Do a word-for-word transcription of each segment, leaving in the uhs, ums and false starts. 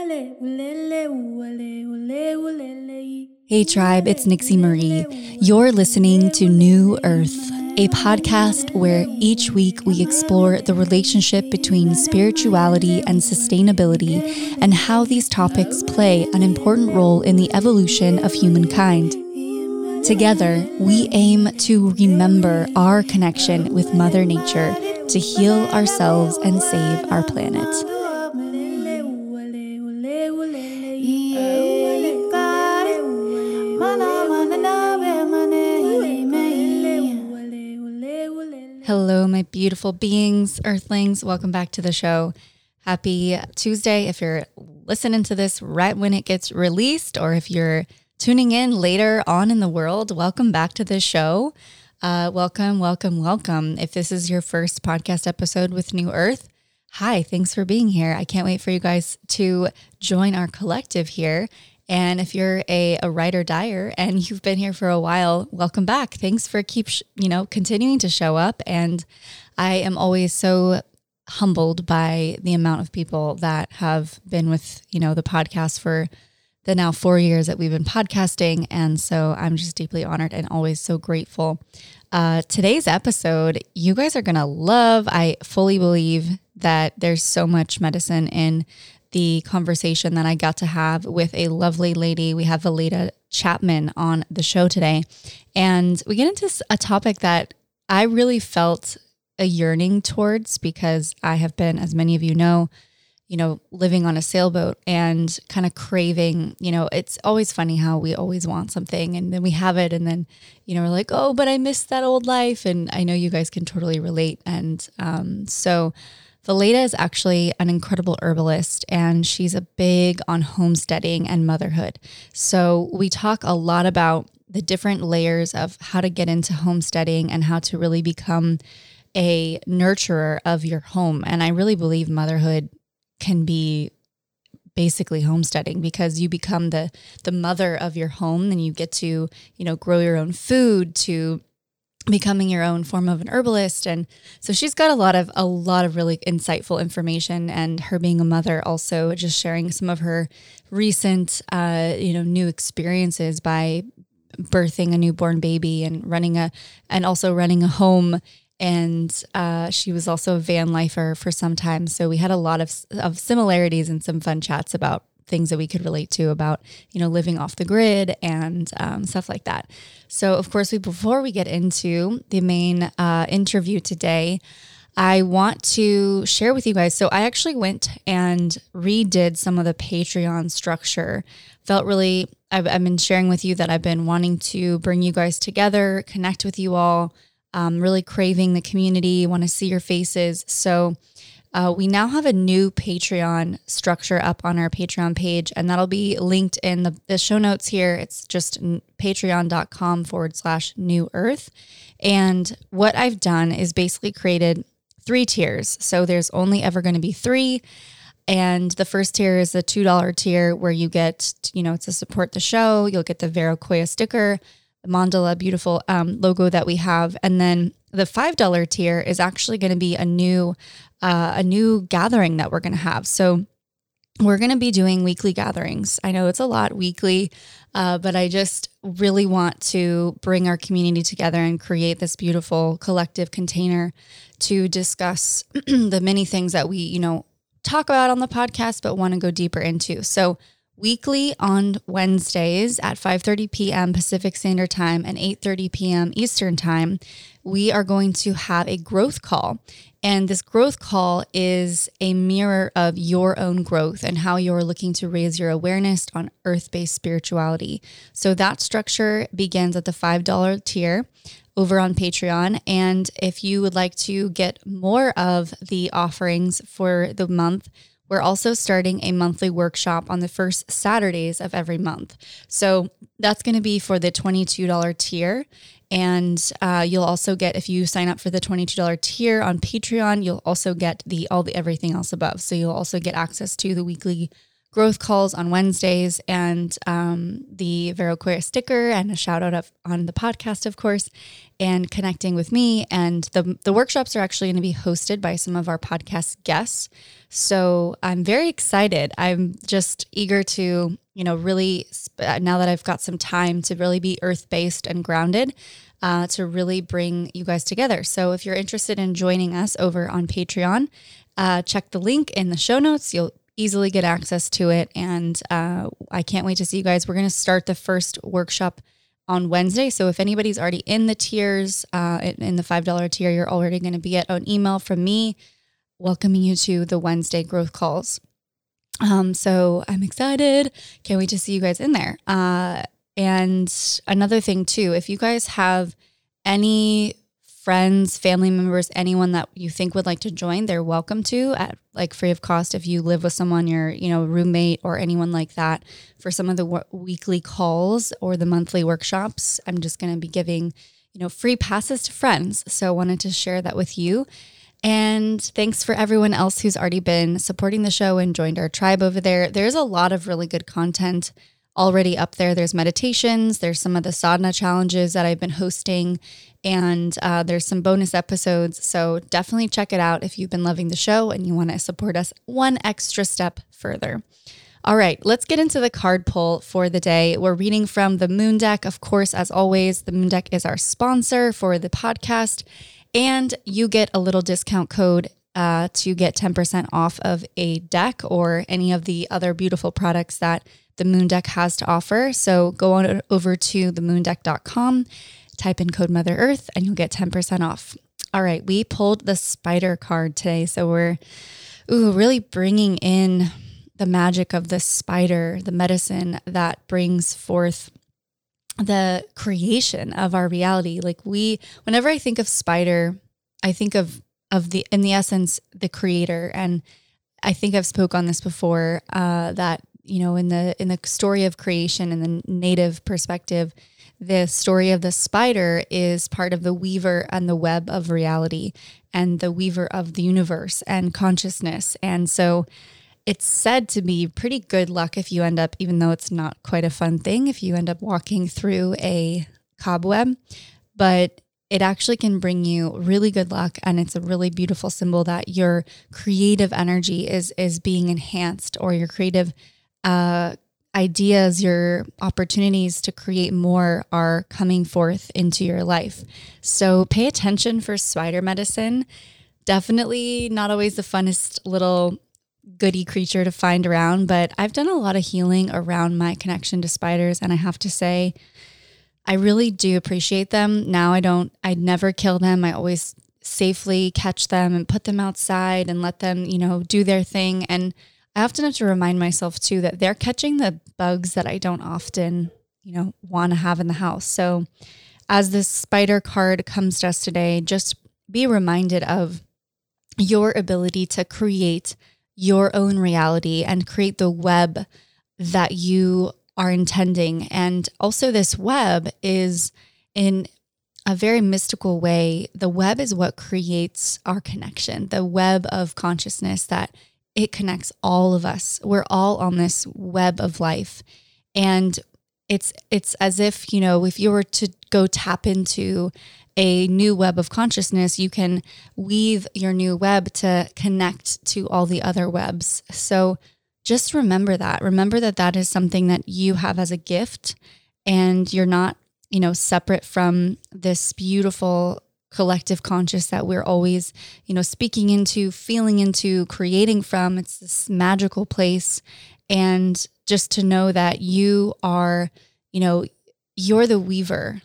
Hey tribe, it's Nixie Marie. You're listening to New Earth, a podcast where each week we explore the relationship between spirituality and sustainability and how these topics play an important role in the evolution of humankind. Together, we aim to remember our connection with Mother Nature to heal ourselves and save our planet. Hello, my beautiful beings, earthlings. Welcome back to the show. Happy Tuesday if you're listening to this right when it gets released, or if you're tuning in later on in the world, welcome back to the show. Uh, welcome, welcome, welcome. If this is your first podcast episode with New Earth, hi, thanks for being here. I can't wait for you guys to join our collective here. And if you're a, a ride or dyer and you've been here for a while, welcome back. Thanks for keep, sh- you know, continuing to show up. And I am always so humbled by the amount of people that have been with, you know, the podcast for the now four years that we've been podcasting. And so I'm just deeply honored and always so grateful. Uh, today's episode, you guys are going to love. I fully believe that there's so much medicine in the conversation that I got to have with a lovely lady. We have Valeda Chapman on the show today. And we get into a topic that I really felt a yearning towards because I have been, as many of you know, you know, living on a sailboat and kind of craving, you know, it's always funny how we always want something and then we have it and then, you know, we're like, oh, but I missed that old life. And I know you guys can totally relate. And um, so Valeda is actually an incredible herbalist and she's a big on homesteading and motherhood. So we talk a lot about the different layers of how to get into homesteading and how to really become a nurturer of your home. And I really believe motherhood can be basically homesteading because you become the the mother of your home and you get to, you know, grow your own food, to becoming your own form of an herbalist. And so she's got a lot of a lot of really insightful information, and her being a mother also just sharing some of her recent uh you know new experiences by birthing a newborn baby and running a and also running a home. And uh, she was also a van lifer for some time. So we had a lot of, of similarities and some fun chats about things that we could relate to about, you know, living off the grid and um, stuff like that. So of course, we before we get into the main uh, interview today, I want to share with you guys. So I actually went and redid some of the Patreon structure. Felt really, I've, I've been sharing with you that I've been wanting to bring you guys together, connect with you all. Um, really craving the community, want to see your faces. So uh, we now have a new Patreon structure up on our Patreon page, and that'll be linked in the, the show notes here. It's just patreon.com forward slash new earth. And what I've done is basically created three tiers. So there's only ever going to be three. And the first tier is the two dollars tier where you get, you know, to support the show. You'll get the Vero Koya sticker, mandala, beautiful um, logo that we have. And then the five dollars tier is actually going to be a new uh, a new gathering that we're going to have. So we're going to be doing weekly gatherings. I know it's a lot weekly, uh, but I just really want to bring our community together and create this beautiful collective container to discuss the many things that we, you know, talk about on the podcast, but want to go deeper into. So weekly on Wednesdays at five thirty p.m. Pacific Standard Time and eight thirty p.m. Eastern Time, we are going to have a growth call. And this growth call is a mirror of your own growth and how you're looking to raise your awareness on earth-based spirituality. So that structure begins at the five dollars tier over on Patreon. And if you would like to get more of the offerings for the month, we're also starting a monthly workshop on the first Saturdays of every month. So that's going to be for the twenty-two dollars tier. And uh, you'll also get, if you sign up for the twenty-two dollars tier on Patreon, you'll also get the all the everything else above. So you'll also get access to the weekly growth calls on Wednesdays and um, the Vero Queer sticker and a shout out of, on the podcast, of course, and connecting with me. And the, the workshops are actually going to be hosted by some of our podcast guests. So I'm very excited. I'm just eager to, you know, really, now that I've got some time to really be earth-based and grounded, uh, to really bring you guys together. So if you're interested in joining us over on Patreon, uh, check the link in the show notes. You'll easily get access to it. And uh, I can't wait to see you guys. We're going to start the first workshop on Wednesday. So if anybody's already in the tiers, uh, in, in the five dollar tier, you're already going to be at an email from me welcoming you to the Wednesday growth calls. Um, so I'm excited. Can't wait to see you guys in there. Uh, and another thing too, if you guys have any friends, family members, anyone that you think would like to join, they're welcome to at like free of cost. If you live with someone, your, you know, roommate or anyone like that for some of the w- weekly calls or the monthly workshops, I'm just going to be giving, you know, free passes to friends. So I wanted to share that with you. And thanks for everyone else who's already been supporting the show and joined our tribe over there. There's a lot of really good content already up there. There's meditations, there's some of the sadhana challenges that I've been hosting, and uh, there's some bonus episodes. So definitely check it out if you've been loving the show and you want to support us one extra step further. All right, let's get into the card pull for the day. We're reading from the Moon Deck. Of course, as always, the Moon Deck is our sponsor for the podcast, and you get a little discount code uh, to get ten percent off of a deck or any of the other beautiful products that the Moon Deck has to offer. So go on over to the moon deck dot com, type in code Mother Earth, and you'll get ten percent off. All right, we pulled the spider card today. So we're ooh, really bringing in the magic of the spider, the medicine that brings forth the creation of our reality. Like we, whenever I think of spider, I think of, of the, in the essence, the creator. And I think I've spoke on this before, uh, that, you know, in the, in the story of creation in the native perspective, the story of the spider is part of the weaver and the web of reality and the weaver of the universe and consciousness. And so it's said to be pretty good luck if you end up, even though it's not quite a fun thing, if you end up walking through a cobweb, but it actually can bring you really good luck. And it's a really beautiful symbol that your creative energy is, is being enhanced, or your creative uh, ideas, your opportunities to create more are coming forth into your life. So pay attention for spider medicine. Definitely not always the funnest little goody creature to find around, but I've done a lot of healing around my connection to spiders. And I have to say, I really do appreciate them. Now I don't, I never kill them. I always safely catch them and put them outside and let them, you know, do their thing. And I often have to remind myself too, that they're catching the bugs that I don't often, you know, want to have in the house. So as this spider card comes to us today, just be reminded of your ability to create your own reality and create the web that you are intending. And also this web is, in a very mystical way, the web is what creates our connection, the web of consciousness that it connects all of us. We're all on this web of life. And it's it's as if, you know, if you were to go tap into a new web of consciousness, you can weave your new web to connect to all the other webs. So just remember that. Remember that that is something that you have as a gift, and you're not, you know, separate from this beautiful collective conscious that we're always, you know, speaking into, feeling into, creating from. It's this magical place. And just to know that you are, you know, you're the weaver.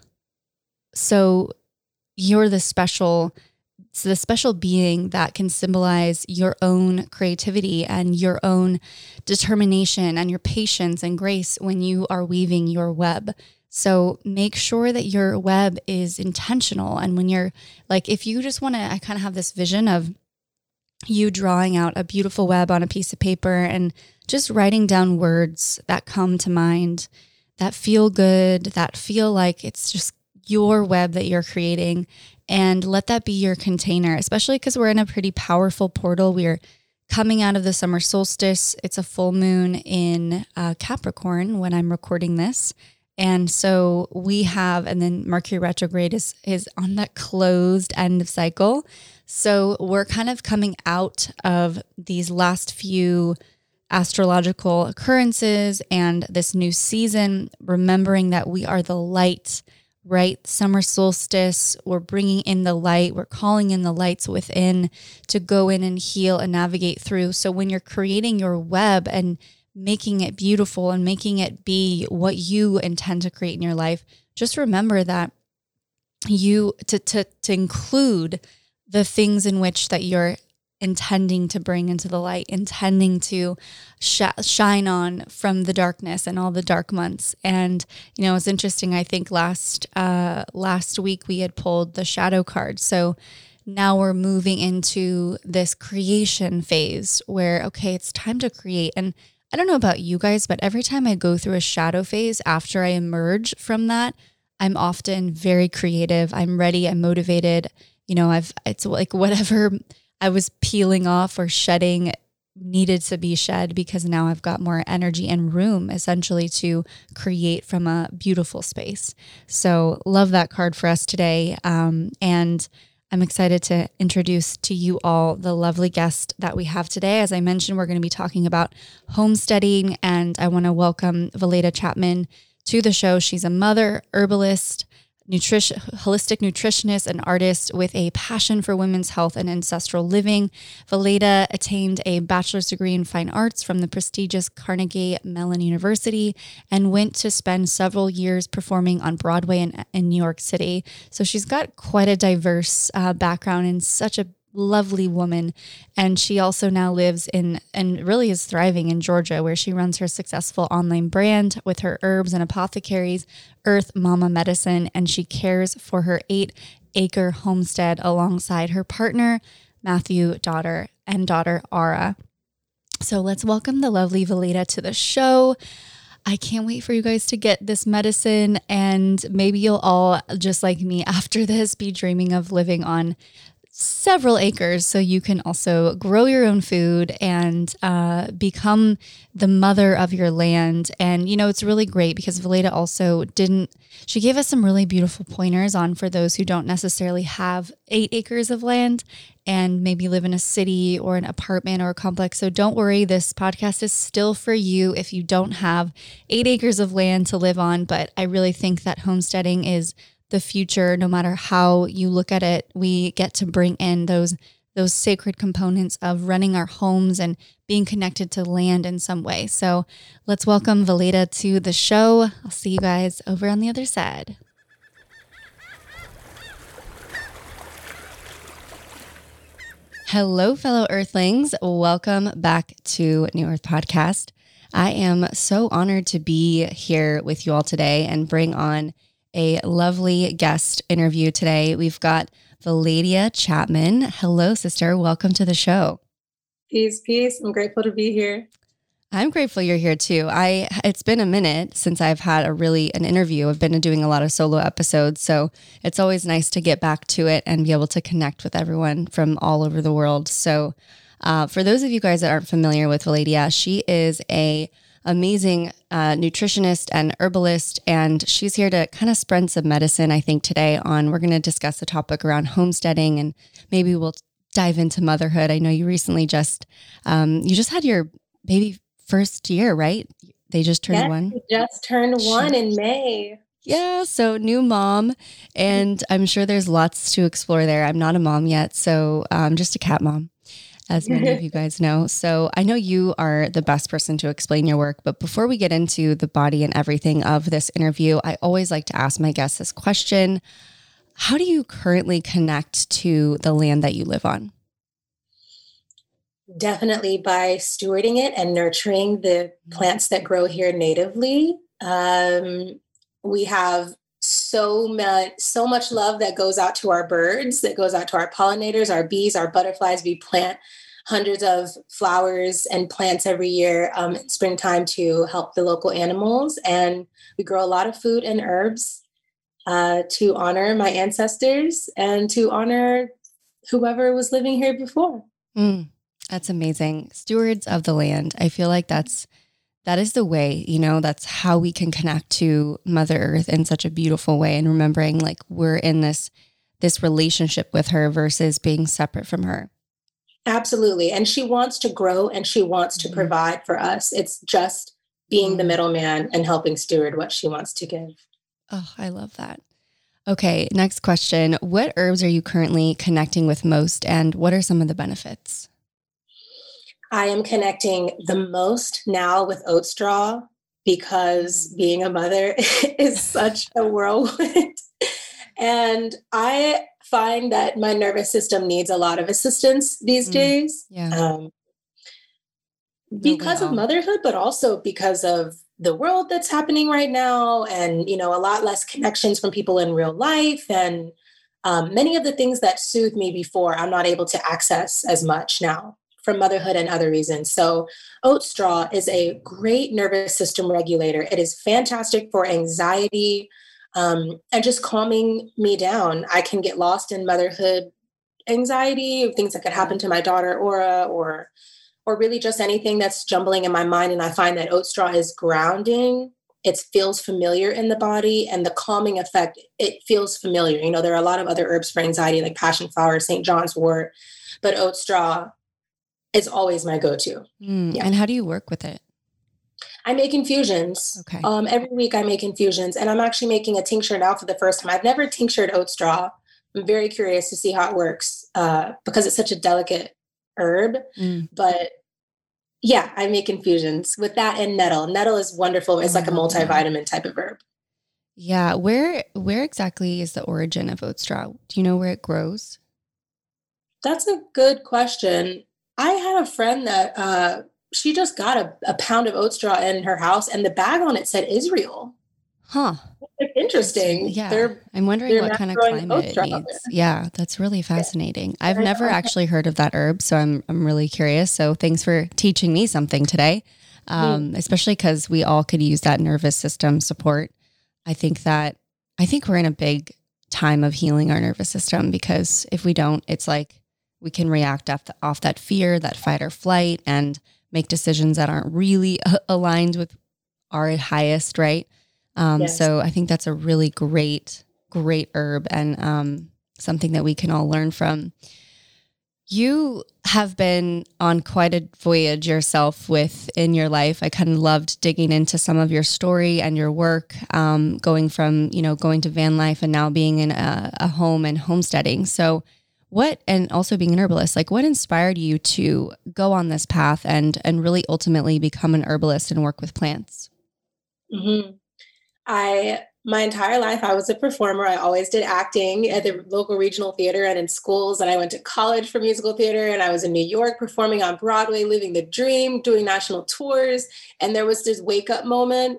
So you're the special, so the special being that can symbolize your own creativity and your own determination and your patience and grace when you are weaving your web. So make sure that your web is intentional. And when you're like, if you just want to, I kind of have this vision of you drawing out a beautiful web on a piece of paper and just writing down words that come to mind, that feel good, that feel like it's just your web that you're creating, and let that be your container, especially because we're in a pretty powerful portal. We're coming out of the summer solstice. It's a full moon in uh, Capricorn when I'm recording this. And so we have, and then Mercury retrograde is, is on that closed end of cycle. So we're kind of coming out of these last few astrological occurrences and this new season, remembering that we are the light, right? Summer solstice, we're bringing in the light, we're calling in the lights within to go in and heal and navigate through. So when you're creating your web and making it beautiful and making it be what you intend to create in your life, just remember that you, to, to, to include the things in which that you're intending to bring into the light, intending to sh- shine on from the darkness and all the dark months. And, you know, it's interesting. I think last, uh, last week we had pulled the shadow card. So now we're moving into this creation phase where, okay, it's time to create. And I don't know about you guys, but every time I go through a shadow phase after I emerge from that, I'm often very creative. I'm ready. I'm motivated. You know, I've, it's like whatever I was peeling off or shedding needed to be shed because now I've got more energy and room essentially to create from a beautiful space. So love that card for us today. Um, and I'm excited to introduce to you all the lovely guest that we have today. As I mentioned, we're going to be talking about homesteading, and I want to welcome Valeda Chapman to the show. She's a mother, herbalist, nutrition, holistic nutritionist, and artist with a passion for women's health and ancestral living. Valeda attained a bachelor's degree in fine arts from the prestigious Carnegie Mellon University and went to spend several years performing on Broadway in, in New York City. So she's got quite a diverse uh, background and such a lovely woman. And she also now lives in and really is thriving in Georgia, where she runs her successful online brand with her herbs and apothecaries, Earth Mama Medicine, and she cares for her eight acre homestead alongside her partner, Matthew, daughter, and daughter, Ara. So let's welcome the lovely Valeda to the show. I can't wait for you guys to get this medicine, and maybe you'll all, just like me after this, be dreaming of living on several acres so you can also grow your own food and uh, become the mother of your land. And, you know, it's really great because Valeda also didn't, she gave us some really beautiful pointers on for those who don't necessarily have eight acres of land and maybe live in a city or an apartment or a complex. So don't worry, this podcast is still for you if you don't have eight acres of land to live on. But I really think that homesteading is the future. No matter how you look at it, we get to bring in those those sacred components of running our homes and being connected to land in some way. So let's welcome Valeda to the show. I'll see you guys over on the other side. Hello, fellow Earthlings. Welcome back to New Earth Podcast. I am so honored to be here with you all today and bring on a lovely guest interview today. We've got Valeda Chapman. Hello, sister. Welcome to the show. Peace, peace. I'm grateful to be here. I'm grateful you're here too. I it's been a minute since I've had a really an interview. I've been doing a lot of solo episodes, so it's always nice to get back to it and be able to connect with everyone from all over the world. So, uh, for those of you guys that aren't familiar with Valeda, she is a amazing uh, nutritionist and herbalist, and she's here to kind of spread some medicine, I think, today on, we're going to discuss the topic around homesteading, and maybe we'll dive into motherhood. I know you recently just, um, you just had your baby first year, right? They just turned yes, one? just turned one in May. Yeah, so new mom, and I'm sure there's lots to explore there. I'm not a mom yet, so I'm um, just a cat mom, as many of you guys know. So I know you are the best person to explain your work, but before we get into the body and everything of this interview, I always like to ask my guests this question. How do you currently connect to the land that you live on? Definitely by stewarding it and nurturing the plants that grow here natively. Um, we have so much, so much love that goes out to our birds, that goes out to our pollinators, our bees, our butterflies. We plant hundreds of flowers and plants every year um, in springtime to help the local animals. And we grow a lot of food and herbs uh, to honor my ancestors and to honor whoever was living here before. Mm, That's amazing. Stewards of the land. I feel like that's, that is the way, you know, that's how we can connect to Mother Earth in such a beautiful way. And remembering like we're in this, this relationship with her versus being separate from her. Absolutely. And she wants to grow and she wants to mm-hmm. provide for us. It's just being mm-hmm. the middleman and helping steward what she wants to give. Oh, I love that. Okay. Next question. What herbs are you currently connecting with most and what are some of the benefits? I am connecting the most now with oat straw because being a mother is such a whirlwind. And I find that my nervous system needs a lot of assistance these mm, days. Yeah. Um, because of motherhood, but also because of the world that's happening right now and, you know, a lot less connections from people in real life. And um, many of the things that soothed me before, I'm not able to access as much now from motherhood and other reasons. So oat straw is a great nervous system regulator. It is fantastic for anxiety um, and just calming me down. I can get lost in motherhood anxiety, things that could happen to my daughter, Aura, or or really just anything that's jumbling in my mind. And I find that oat straw is grounding. It feels familiar in the body and the calming effect, it feels familiar. You know, there are a lot of other herbs for anxiety like passion flower, Saint John's wort, but oat straw is always my go-to. Mm, yeah. And how do you work with it? I make infusions. Okay. Um, every week I make infusions and I'm actually making a tincture now for the first time. I've never tinctured oat straw. I'm very curious to see how it works uh, because it's such a delicate herb, mm. but yeah, I make infusions with that and nettle. Nettle is wonderful. It's oh, like a multivitamin yeah. type of herb. Yeah. Where, where exactly is the origin of oat straw? Do you know where it grows? That's a good question. I had a friend that, uh, she just got a, a pound of oat straw in her house and the bag on it said Israel. Huh. It's interesting. Yeah. They're, I'm wondering what kind of climate it needs. Yeah, that's really fascinating. I've never actually heard of that herb, so I'm I'm really curious. So thanks for teaching me something today, um, mm. especially because we all could use that nervous system support. I think that, I think we're in a big time of healing our nervous system because if we don't, it's like we can react off, the, off that fear, that fight or flight, and make decisions that aren't really aligned with our highest, right? Um, yes. So I think that's a really great, great herb and um, something that we can all learn from. You have been on quite a voyage yourself with in your life. I kind of loved digging into some of your story and your work, um, going from, you know, going to van life and now being in a, a home and homesteading. So what, and also being an herbalist, like what inspired you to go on this path and, and really ultimately become an herbalist and work with plants? Mm-hmm. I, my entire life, I was a performer. I always did acting at the local regional theater and in schools. And I went to college for musical theater and I was in New York performing on Broadway, living the dream, doing national tours. And there was this wake up moment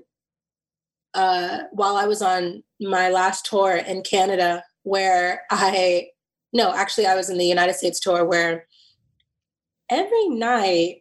uh, while I was on my last tour in Canada where I, no, actually I was in the United States tour where every night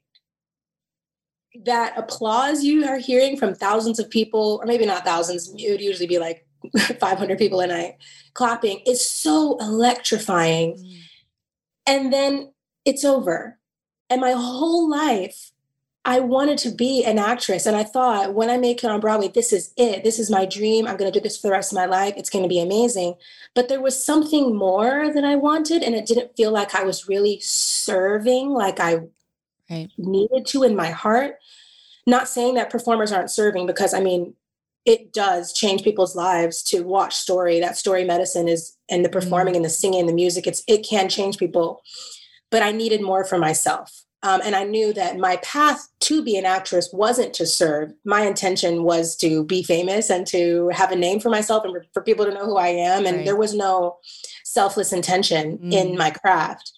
that applause you are hearing from thousands of people, or maybe not thousands, it would usually be like five hundred people a night clapping, is so electrifying. Mm. And then it's over. And my whole life, I wanted to be an actress. And I thought, when I make it on Broadway, this is it. This is my dream. I'm going to do this for the rest of my life. It's going to be amazing. But there was something more that I wanted. And it didn't feel like I was really serving like I Right. needed to in my heart. Not saying that performers aren't serving, because I mean, it does change people's lives to watch story. That story medicine is, and the performing mm. and the singing and the music, it's, it can change people. But I needed more for myself. Um, and I knew that my path to be an actress wasn't to serve. My intention was to be famous and to have a name for myself and for people to know who I am. And right. there was no selfless intention mm. in my craft.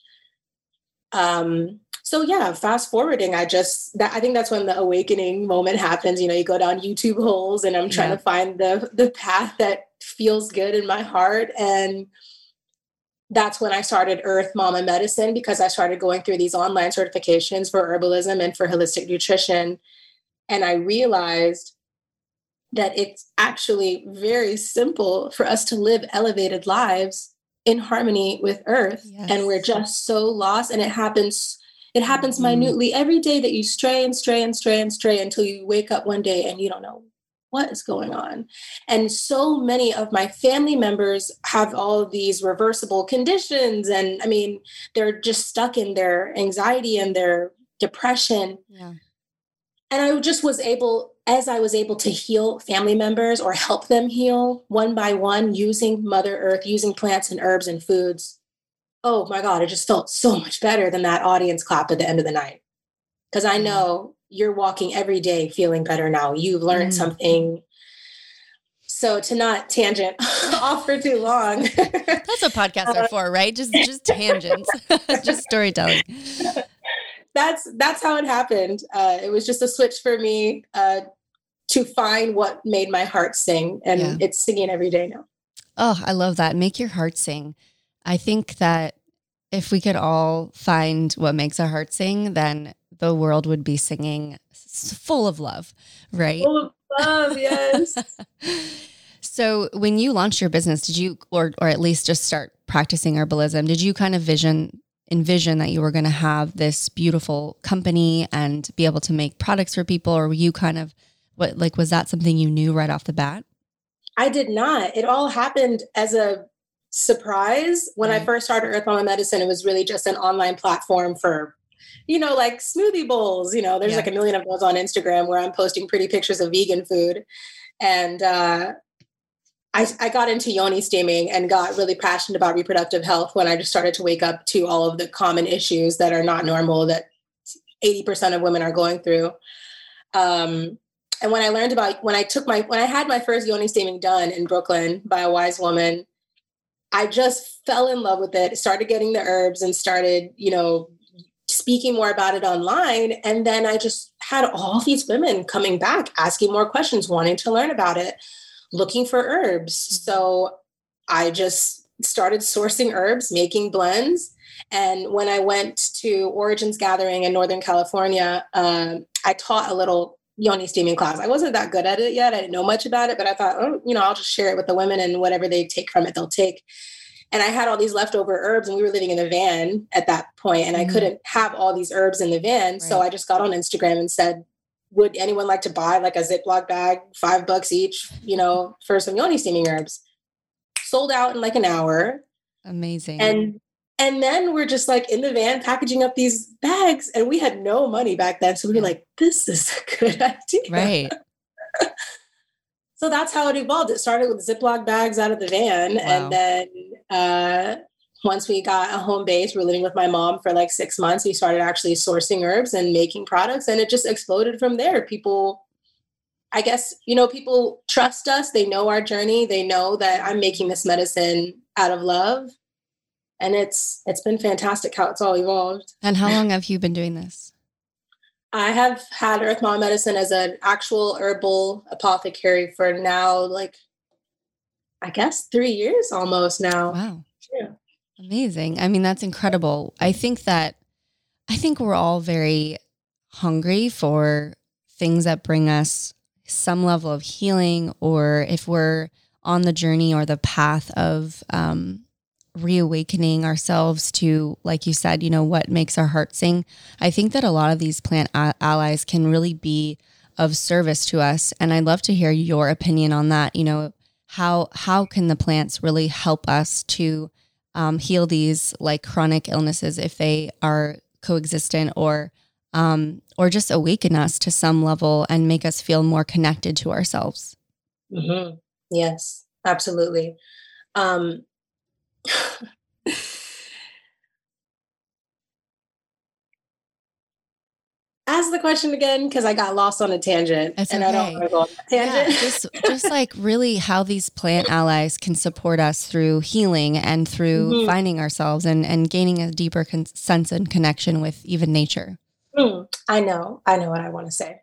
Um, So yeah, fast forwarding, I just, that, I think that's when the awakening moment happens. You know, you go down YouTube holes and I'm trying yeah. to find the the path that feels good in my heart. And that's when I started Earth Mama Medicine, because I started going through these online certifications for herbalism and for holistic nutrition. And I realized that it's actually very simple for us to live elevated lives in harmony with Earth. Yes. And we're just so lost, and it happens It happens Mm. minutely every day that you stray and stray and stray and stray until you wake up one day and you don't know what is going on. And so many of my family members have all of these reversible conditions. And I mean, they're just stuck in their anxiety and their depression. Yeah. And I just was able, as I was able to heal family members or help them heal one by one using Mother Earth, using plants and herbs and foods. Oh my God, it just felt so much better than that audience clap at the end of the night. Because I know you're walking every day feeling better now. You've learned mm. something. So to not tangent off for too long. That's what podcasts are for, right? Just just tangents, just storytelling. That's that's how it happened. Uh, it was just a switch for me uh, to find what made my heart sing. And yeah. It's singing every day now. Oh, I love that. Make your heart sing. I think that if we could all find what makes our heart sing, then the world would be singing full of love, right? Full of love, yes. So when you launched your business, did you, or or at least just start practicing herbalism, did you kind of vision, envision that you were going to have this beautiful company and be able to make products for people? Or were you kind of, what, like, was that something you knew right off the bat? I did not. It all happened as a surprise. When right. I first started Earth Mama Medicine, it was really just an online platform for, you know, like smoothie bowls. You know, there's yeah. like a million of those on Instagram where I'm posting pretty pictures of vegan food. And uh, I, I got into yoni steaming and got really passionate about reproductive health when I just started to wake up to all of the common issues that are not normal that eighty percent of women are going through. Um, and when I learned about, when I took my, when I had my first yoni steaming done in Brooklyn by a wise woman, I just fell in love with it, started getting the herbs and started, you know, speaking more about it online. And then I just had all these women coming back, asking more questions, wanting to learn about it, looking for herbs. So I just started sourcing herbs, making blends. And when I went to Origins Gathering in Northern California, um, I taught a little yoni steaming class. I wasn't that good at it yet. I didn't know much about it, but I thought, oh, you know, I'll just share it with the women and whatever they take from it, they'll take. And I had all these leftover herbs and we were living in a van at that point and mm-hmm. I couldn't have all these herbs in the van. Right. So I just got on Instagram and said, would anyone like to buy like a Ziploc bag, five bucks each, you know, for some yoni steaming herbs? Sold out in like an hour. Amazing. And And then we're just like in the van packaging up these bags and we had no money back then. So we were like, this is a good idea. Right. So that's how it evolved. It started with Ziploc bags out of the van. Wow. And then uh, once we got a home base, we were living with my mom for like six months. We started actually sourcing herbs and making products and it just exploded from there. People, I guess, you know, people trust us. They know our journey. They know that I'm making this medicine out of love. And it's it's been fantastic how it's all evolved. And how long have you been doing this? I have had Earth Mama Medicine as an actual herbal apothecary for now, like, I guess three years almost now. Wow. Yeah. Amazing. I mean, that's incredible. I think that, I think we're all very hungry for things that bring us some level of healing, or if we're on the journey or the path of, um, reawakening ourselves to, like you said, you know, what makes our heart sing. I think that a lot of these plant a- allies can really be of service to us. And I'd love to hear your opinion on that. You know, how, how can the plants really help us to um, heal these like chronic illnesses if they are coexistent, or, um, or just awaken us to some level and make us feel more connected to ourselves? Mm-hmm. Yes, absolutely. Um, Ask the question again, because I got lost on a tangent. That's and okay. I don't want to go on a tangent. Yeah, just, just like really how these plant allies can support us through healing and through mm-hmm. finding ourselves and, and gaining a deeper con- sense and connection with even nature. Mm, I know. I know what I want to say.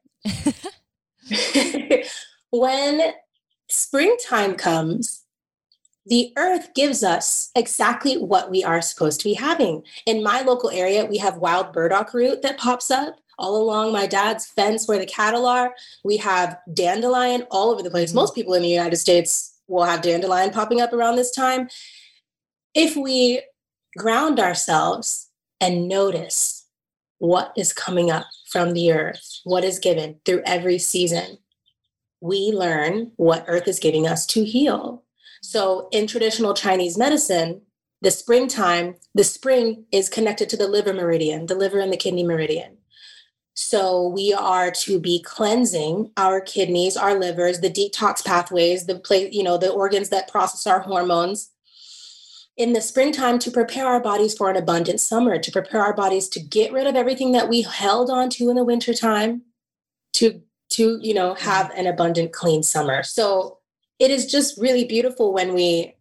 When springtime comes, the earth gives us exactly what we are supposed to be having. In my local area, we have wild burdock root that pops up all along my dad's fence where the cattle are. We have dandelion all over the place. Mm-hmm. Most people in the United States will have dandelion popping up around this time. If we ground ourselves and notice what is coming up from the earth, what is given through every season. We learn what earth is giving us to heal. So in traditional Chinese medicine, the springtime, the spring is connected to the liver meridian, the liver and the kidney meridian. So we are to be cleansing our kidneys, our livers, the detox pathways, the play, you know, the organs that process our hormones in the springtime to prepare our bodies for an abundant summer, to prepare our bodies to get rid of everything that we held on to in the wintertime, to, to, you know, have an abundant, clean summer. So it is just really beautiful when we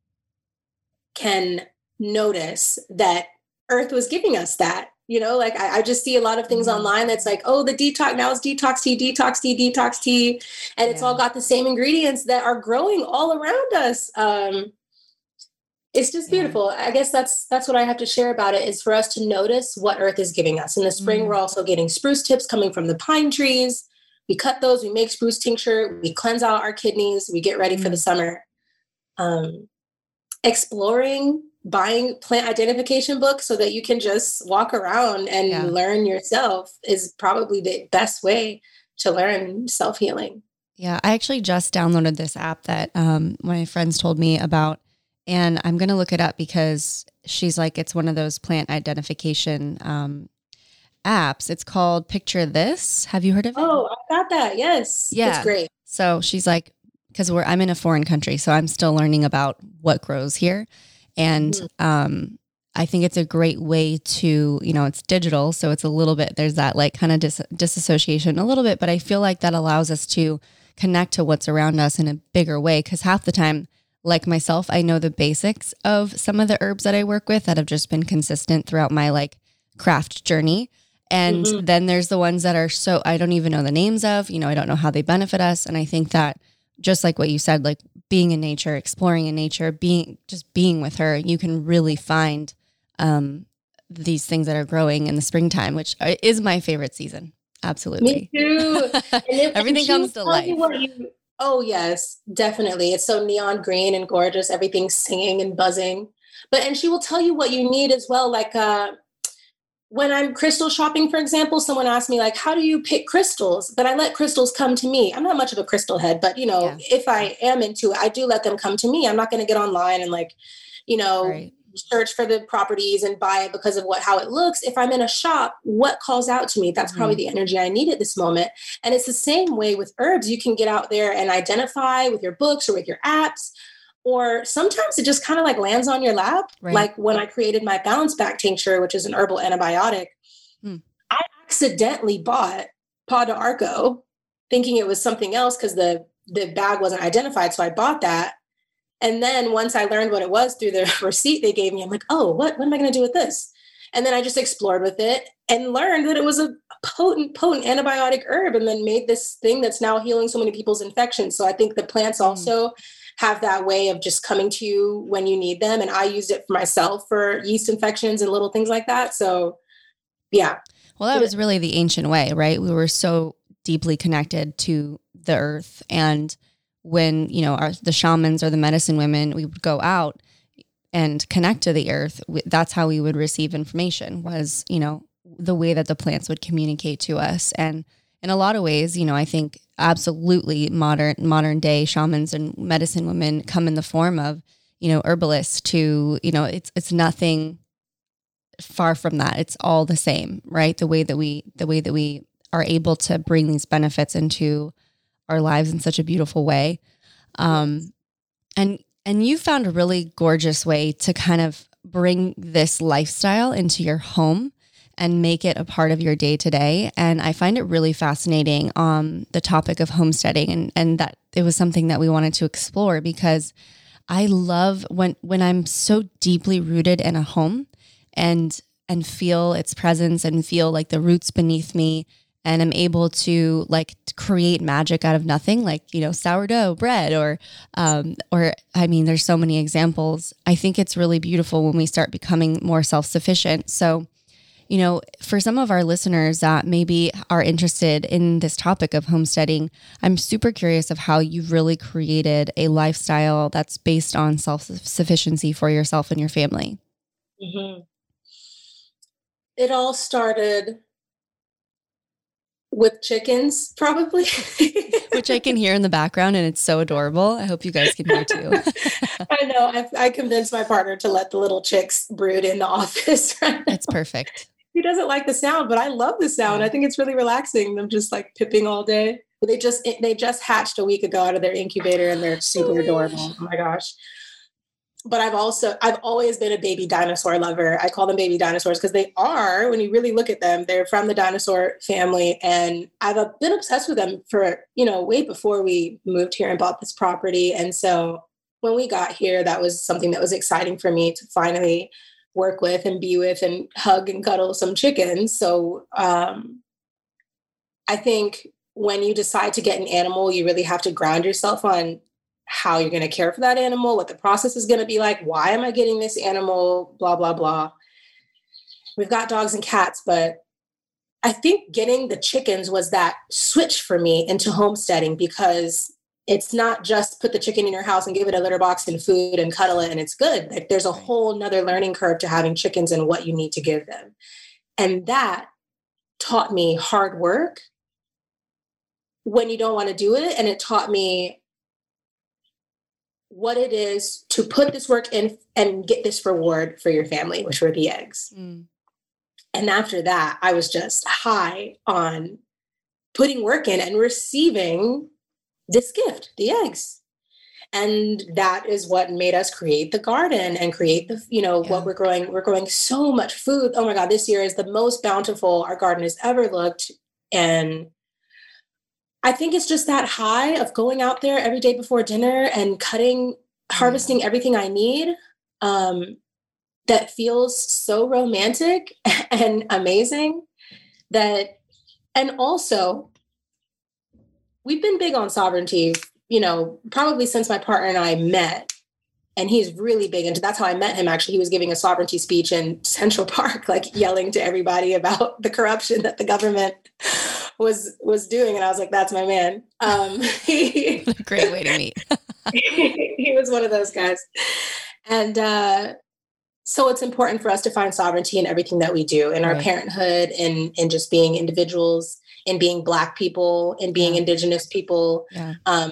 can notice that earth was giving us that. You know, like I, I just see a lot of things mm-hmm. online that's like, oh, the detox, now it's detox tea, detox tea, detox tea. And yeah. it's all got the same ingredients that are growing all around us. Um, it's just beautiful. Yeah. I guess that's that's what I have to share about it, is for us to notice what earth is giving us. In the spring, mm-hmm. we're also getting spruce tips coming from the pine trees. We cut those, we make spruce tincture, we cleanse out our kidneys, we get ready mm-hmm. for the summer. Um, exploring buying plant identification books so that you can just walk around and yeah. learn yourself is probably the best way to learn self-healing. Yeah, I actually just downloaded this app that um, my friends told me about, and I'm going to look it up because she's like, it's one of those plant identification um, apps. It's called Picture This. Have you heard of it? Oh, I got that. Yes. Yeah. It's great. So she's like, because we're I'm in a foreign country, so I'm still learning about what grows here. And um, I think it's a great way to, you know, it's digital. So it's a little bit, there's that like kind of dis- disassociation a little bit, but I feel like that allows us to connect to what's around us in a bigger way. Because half the time, like myself, I know the basics of some of the herbs that I work with that have just been consistent throughout my like craft journey. And mm-hmm. then there's the ones that are so, I don't even know the names of, you know, I don't know how they benefit us. And I think that just like what you said, like being in nature, exploring in nature, being just being with her, you can really find um, these things that are growing in the springtime, which is my favorite season. Absolutely. Me too. And if, Everything comes to life. You, oh, yes, definitely. It's so neon green and gorgeous. Everything's singing and buzzing. But, and she will tell you what you need as well. Like, uh, when I'm crystal shopping, for example, someone asked me like, how do you pick crystals? But I let crystals come to me. I'm not much of a crystal head, but you know, yeah. if I am into it, I do let them come to me. I'm not going to get online and like, you know, right. search for the properties and buy it because of what, how it looks. If I'm in a shop, what calls out to me? That's mm-hmm. probably the energy I need at this moment. And it's the same way with herbs. You can get out there and identify with your books or with your apps. Or sometimes it just kind of like lands on your lap. Right. Like when I created my Balance Back tincture, which is an herbal antibiotic, hmm. I accidentally bought Paw d'Arco thinking it was something else because the, the bag wasn't identified. So I bought that. And then once I learned what it was through the receipt they gave me, I'm like, oh, what, what am I going to do with this? And then I just explored with it and learned that it was a potent, potent antibiotic herb, and then made this thing that's now healing so many people's infections. So I think the plants hmm. also have that way of just coming to you when you need them. And I used it for myself for yeast infections and little things like that. So yeah. Well, that was really the ancient way, right? We were so deeply connected to the earth. And when, you know, our, the shamans or the medicine women, we would go out and connect to the earth. That's how we would receive information, was, you know, the way that the plants would communicate to us. And in a lot of ways, you know, I think absolutely modern modern day shamans and medicine women come in the form of, you know, herbalists to, you know, it's it's nothing far from that. It's all the same, right? The way that we the way that we are able to bring these benefits into our lives in such a beautiful way. Um, and and you found a really gorgeous way to kind of bring this lifestyle into your home and make it a part of your day to day. And I find it really fascinating on the topic of homesteading, and, and that it was something that we wanted to explore, because I love when, when I'm so deeply rooted in a home and, and feel its presence and feel like the roots beneath me, and I'm able to like create magic out of nothing, like, you know, sourdough bread or, um, or, I mean, there's so many examples. I think it's really beautiful when we start becoming more self-sufficient. So, you know, for some of our listeners that maybe are interested in this topic of homesteading, I'm super curious of how you've really created a lifestyle that's based on self-sufficiency for yourself and your family. Mm-hmm. it all started with chickens, probably. Which I can hear in the background, and it's so adorable. I hope you guys can hear too. I know. I, I convinced my partner to let the little chicks brood in the office. Right, it's perfect. He doesn't like the sound, but I love the sound. Yeah. I think it's really relaxing. Them just like pipping all day. They just they just hatched a week ago out of their incubator, and they're super adorable. Oh my gosh. But I've also, I've always been a baby dinosaur lover. I call them baby dinosaurs because they are, when you really look at them, they're from the dinosaur family. And I've been obsessed with them for, you know, way before we moved here and bought this property. And so when we got here, that was something that was exciting for me to finally work with and be with and hug and cuddle some chickens. So um, I think when you decide to get an animal, you really have to ground yourself on how you're going to care for that animal, what the process is going to be like, why am I getting this animal, blah, blah, blah. We've got dogs and cats, but I think getting the chickens was that switch for me into homesteading, because it's not just put the chicken in your house and give it a litter box and food and cuddle it and it's good. Like, there's a whole nother learning curve to having chickens and what you need to give them. And that taught me hard work when you don't want to do it. And it taught me what it is to put this work in and get this reward for your family, which were the eggs. Mm. And after that, I was just high on putting work in and receiving this gift, the eggs. And that is what made us create the garden and create the, you know, yeah. what we're growing. We're growing so much food. Oh my God, this year is the most bountiful our garden has ever looked. And I think it's just that high of going out there every day before dinner and cutting, harvesting mm. everything I need. Um, that feels so romantic and amazing that, and also we've been big on sovereignty, you know, probably since my partner and I met, and he's really big into, that's how I met him. Actually, he was giving a sovereignty speech in Central Park, like yelling to everybody about the corruption that the government was, was doing. And I was like, that's my man. Um, he, Great way to meet. he, he was one of those guys. And, uh, so it's important for us to find sovereignty in everything that we do, in our right. parenthood, and in just being individuals, in being Black people, in being yeah. Indigenous people, yeah. um,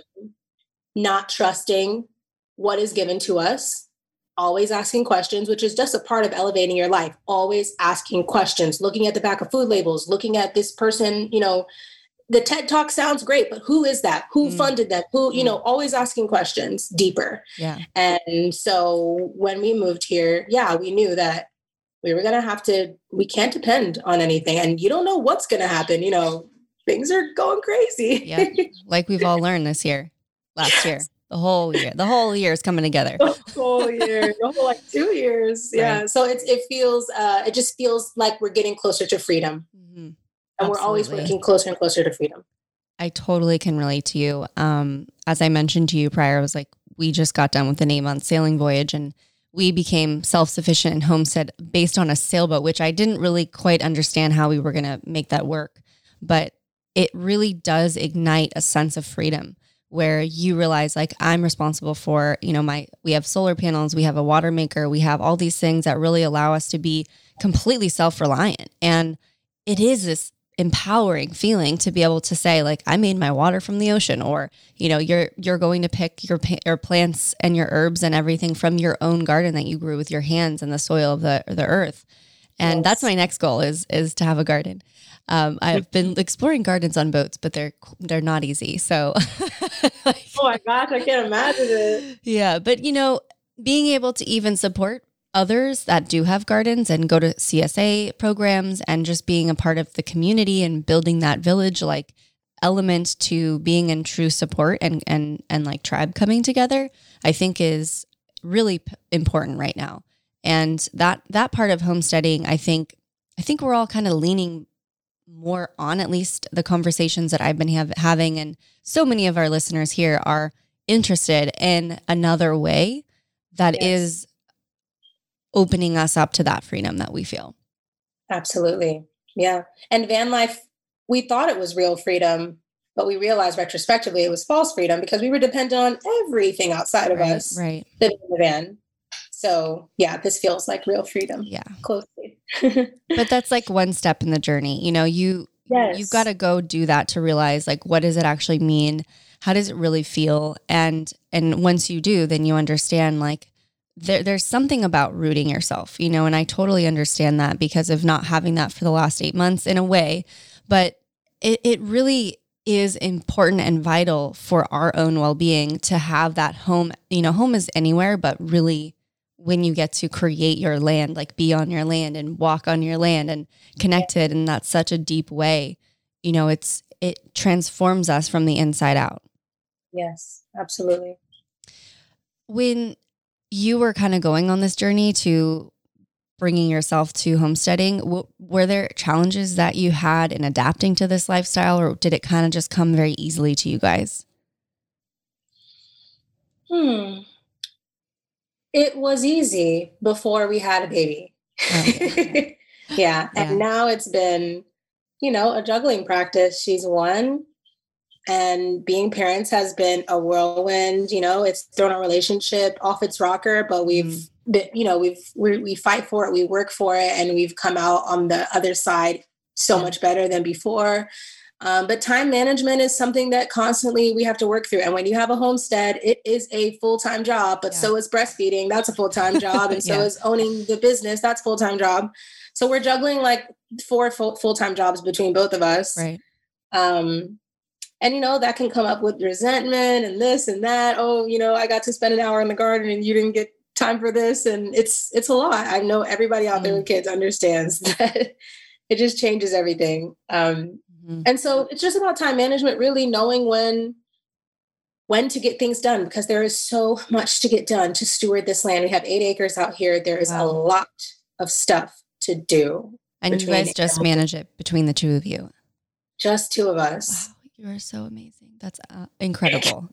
not trusting what is given to us, always asking questions, which is just a part of elevating your life, always asking questions, looking at the back of food labels, looking at this person, you know, the TED Talk sounds great, but who is that? Who mm. funded them? Who, you mm. know, always asking questions deeper. Yeah. And so when we moved here, yeah, we knew that we were going to have to, we can't depend on anything. And you don't know what's going to happen. You know, things are going crazy. Yeah. Like we've all learned this year, last year, the whole year, the whole year is coming together. The whole year, the whole like two years. Yeah. Right. So it's, it feels, uh, it just feels like we're getting closer to freedom. Mm-hmm. And Absolutely. We're always working closer and closer to freedom. I totally can relate to you. Um, as I mentioned to you prior, I was like, we just got done with an eight month sailing voyage, and we became self-sufficient in homestead based on a sailboat, which I didn't really quite understand how we were going to make that work. But it really does ignite a sense of freedom where you realize, like, I'm responsible for, you know, my, we have solar panels, we have a water maker, we have all these things that really allow us to be completely self-reliant. And it is this empowering feeling to be able to say, like, I made my water from the ocean, or, you know, you're, you're going to pick your, your plants and your herbs and everything from your own garden that you grew with your hands and the soil of the, the earth. And yes. that's my next goal is, is to have a garden. Um, I've been exploring gardens on boats, but they're, they're not easy. So, like, oh my gosh, I can't imagine it. Yeah. But, you know, being able to even support others that do have gardens and go to C S A programs, and just being a part of the community and building that village like element to being in true support and and and like tribe coming together, I think is really p- important right now. And that that part of homesteading, I think I think we're all kind of leaning more on, at least the conversations that I've been have, having, and so many of our listeners here are interested in another way that yes. is opening us up to that freedom that we feel. Absolutely. Yeah. And van life, we thought it was real freedom, but we realized retrospectively it was false freedom because we were dependent on everything outside of right, us right. living in the van. So yeah, this feels like real freedom. Yeah. Closely. But that's like one step in the journey. You know, you, Yes. you've got to go do that to realize like, what does it actually mean? How does it really feel? And, and once you do, then you understand like there, there's something about rooting yourself, you know, and I totally understand that because of not having that for the last eight months in a way, but it, it really is important and vital for our own well-being to have that home. You know, home is anywhere, but really when you get to create your land, like be on your land and walk on your land and connect it in that such a deep way, you know, it's, it transforms us from the inside out. Yes, absolutely. When you were kind of going on this journey to bringing yourself to homesteading, w- were there challenges that you had in adapting to this lifestyle, or did it kind of just come very easily to you guys? Hmm. It was easy before we had a baby. Okay. yeah. Yeah. And now it's been, you know, a juggling practice. She's one. And being parents has been a whirlwind. You know, it's thrown our relationship off its rocker, but we've Mm. been, you know, we've, we we fight for it, we work for it, and we've come out on the other side so Yeah. much better than before. Um, but time management is something that constantly we have to work through. And when you have a homestead, it is a full-time job, but Yeah. so is breastfeeding. That's a full-time job. And so Yeah. is owning the business. That's a full-time job. So we're juggling like four full, full-time jobs between both of us. Right. Um, and, you know, that can come up with resentment and this and that. Oh, you know, I got to spend an hour in the garden and you didn't get time for this. And it's, it's a lot. I know everybody out there with kids understands that it just changes everything. Um, mm-hmm. And so it's just about time management, really knowing when, when to get things done, because there is so much to get done to steward this land. We have eight acres out here. There is wow. a lot of stuff to do. And you guys just manage it between the two of you? Just two of us. Wow. You are so amazing. That's uh, incredible.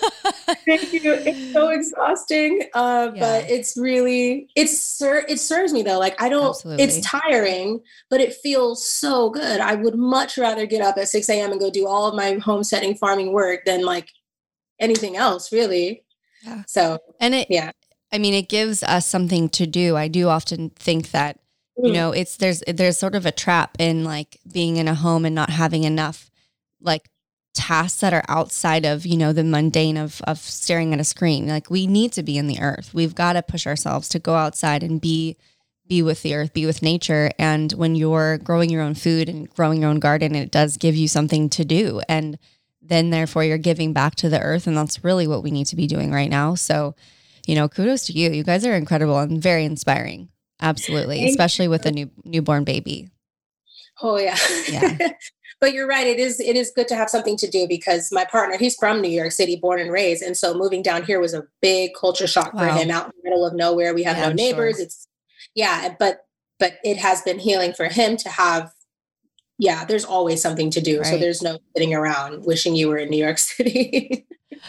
Thank you. It's so exhausting, uh, yeah. but it's really, it's ser- it serves me though. Like I don't, Absolutely. It's tiring, but it feels so good. I would much rather get up at six a.m. and go do all of my homesteading farming work than like anything else really. Yeah. So, and it, yeah, I mean, it gives us something to do. I do often think that, mm. you know, it's, there's, there's sort of a trap in like being in a home and not having enough like tasks that are outside of, you know, the mundane of, of staring at a screen. Like we need to be in the earth. We've got to push ourselves to go outside and be, be with the earth, be with nature. And when you're growing your own food and growing your own garden, it does give you something to do. And then therefore you're giving back to the earth. And that's really what we need to be doing right now. So, you know, kudos to you. You guys are incredible and very inspiring. Absolutely. Thank Especially you. With a new newborn baby. Oh yeah. Yeah. But you're right. It is, it is good to have something to do because my partner, he's from New York City, born and raised. And so moving down here was a big culture shock wow. for him out in the middle of nowhere. We have yeah, no I'm neighbors. Sure. It's yeah. But, but it has been healing for him to have, yeah, there's always something to do. Right. So there's no sitting around wishing you were in New York City.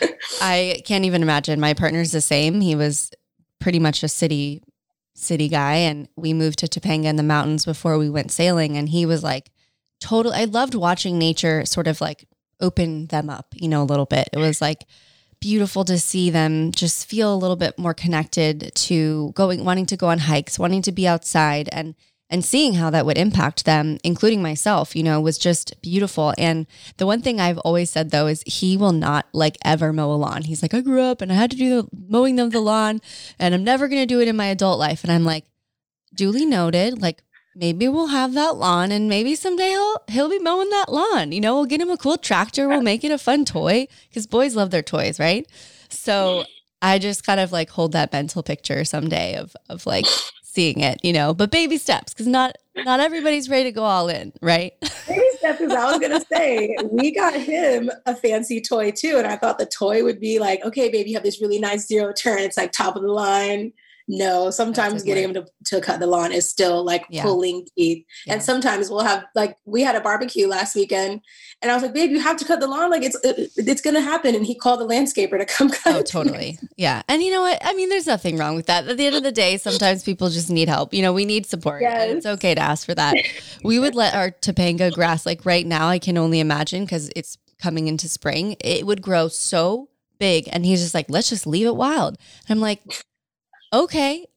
I can't even imagine. My partner's the same. He was pretty much a city, city guy. And we moved to Topanga in the mountains before we went sailing. And he was like, Total. I loved watching nature sort of like open them up, you know, a little bit. It was like beautiful to see them just feel a little bit more connected to going, wanting to go on hikes, wanting to be outside and, and seeing how that would impact them, including myself, you know, was just beautiful. And the one thing I've always said though, is he will not like ever mow a lawn. He's like, I grew up and I had to do the mowing of the lawn and I'm never going to do it in my adult life. And I'm like, duly noted, like, maybe we'll have that lawn and maybe someday he'll he'll be mowing that lawn. You know, we'll get him a cool tractor. We'll make it a fun toy because boys love their toys, right? So I just kind of like hold that mental picture someday of of like seeing it, you know, but baby steps because not not everybody's ready to go all in, right? Baby steps, as I was going to say, we got him a fancy toy too. And I thought the toy would be like, okay, baby, you have this really nice zero turn. It's like top of the line. No, sometimes getting him to, to cut the lawn is still like yeah. pulling teeth. Yeah. And sometimes we'll have like, we had a barbecue last weekend and I was like, babe, you have to cut the lawn. Like it's, it, it's going to happen. And he called the landscaper to come cut oh, it. Totally. Yeah. And you know what? I mean, there's nothing wrong with that. At the end of the day, sometimes people just need help. You know, we need support. Yes. And it's okay to ask for that. We would let our Topanga grass, like right now, I can only imagine because it's coming into spring, it would grow so big. And he's just like, let's just leave it wild. And I'm like, okay,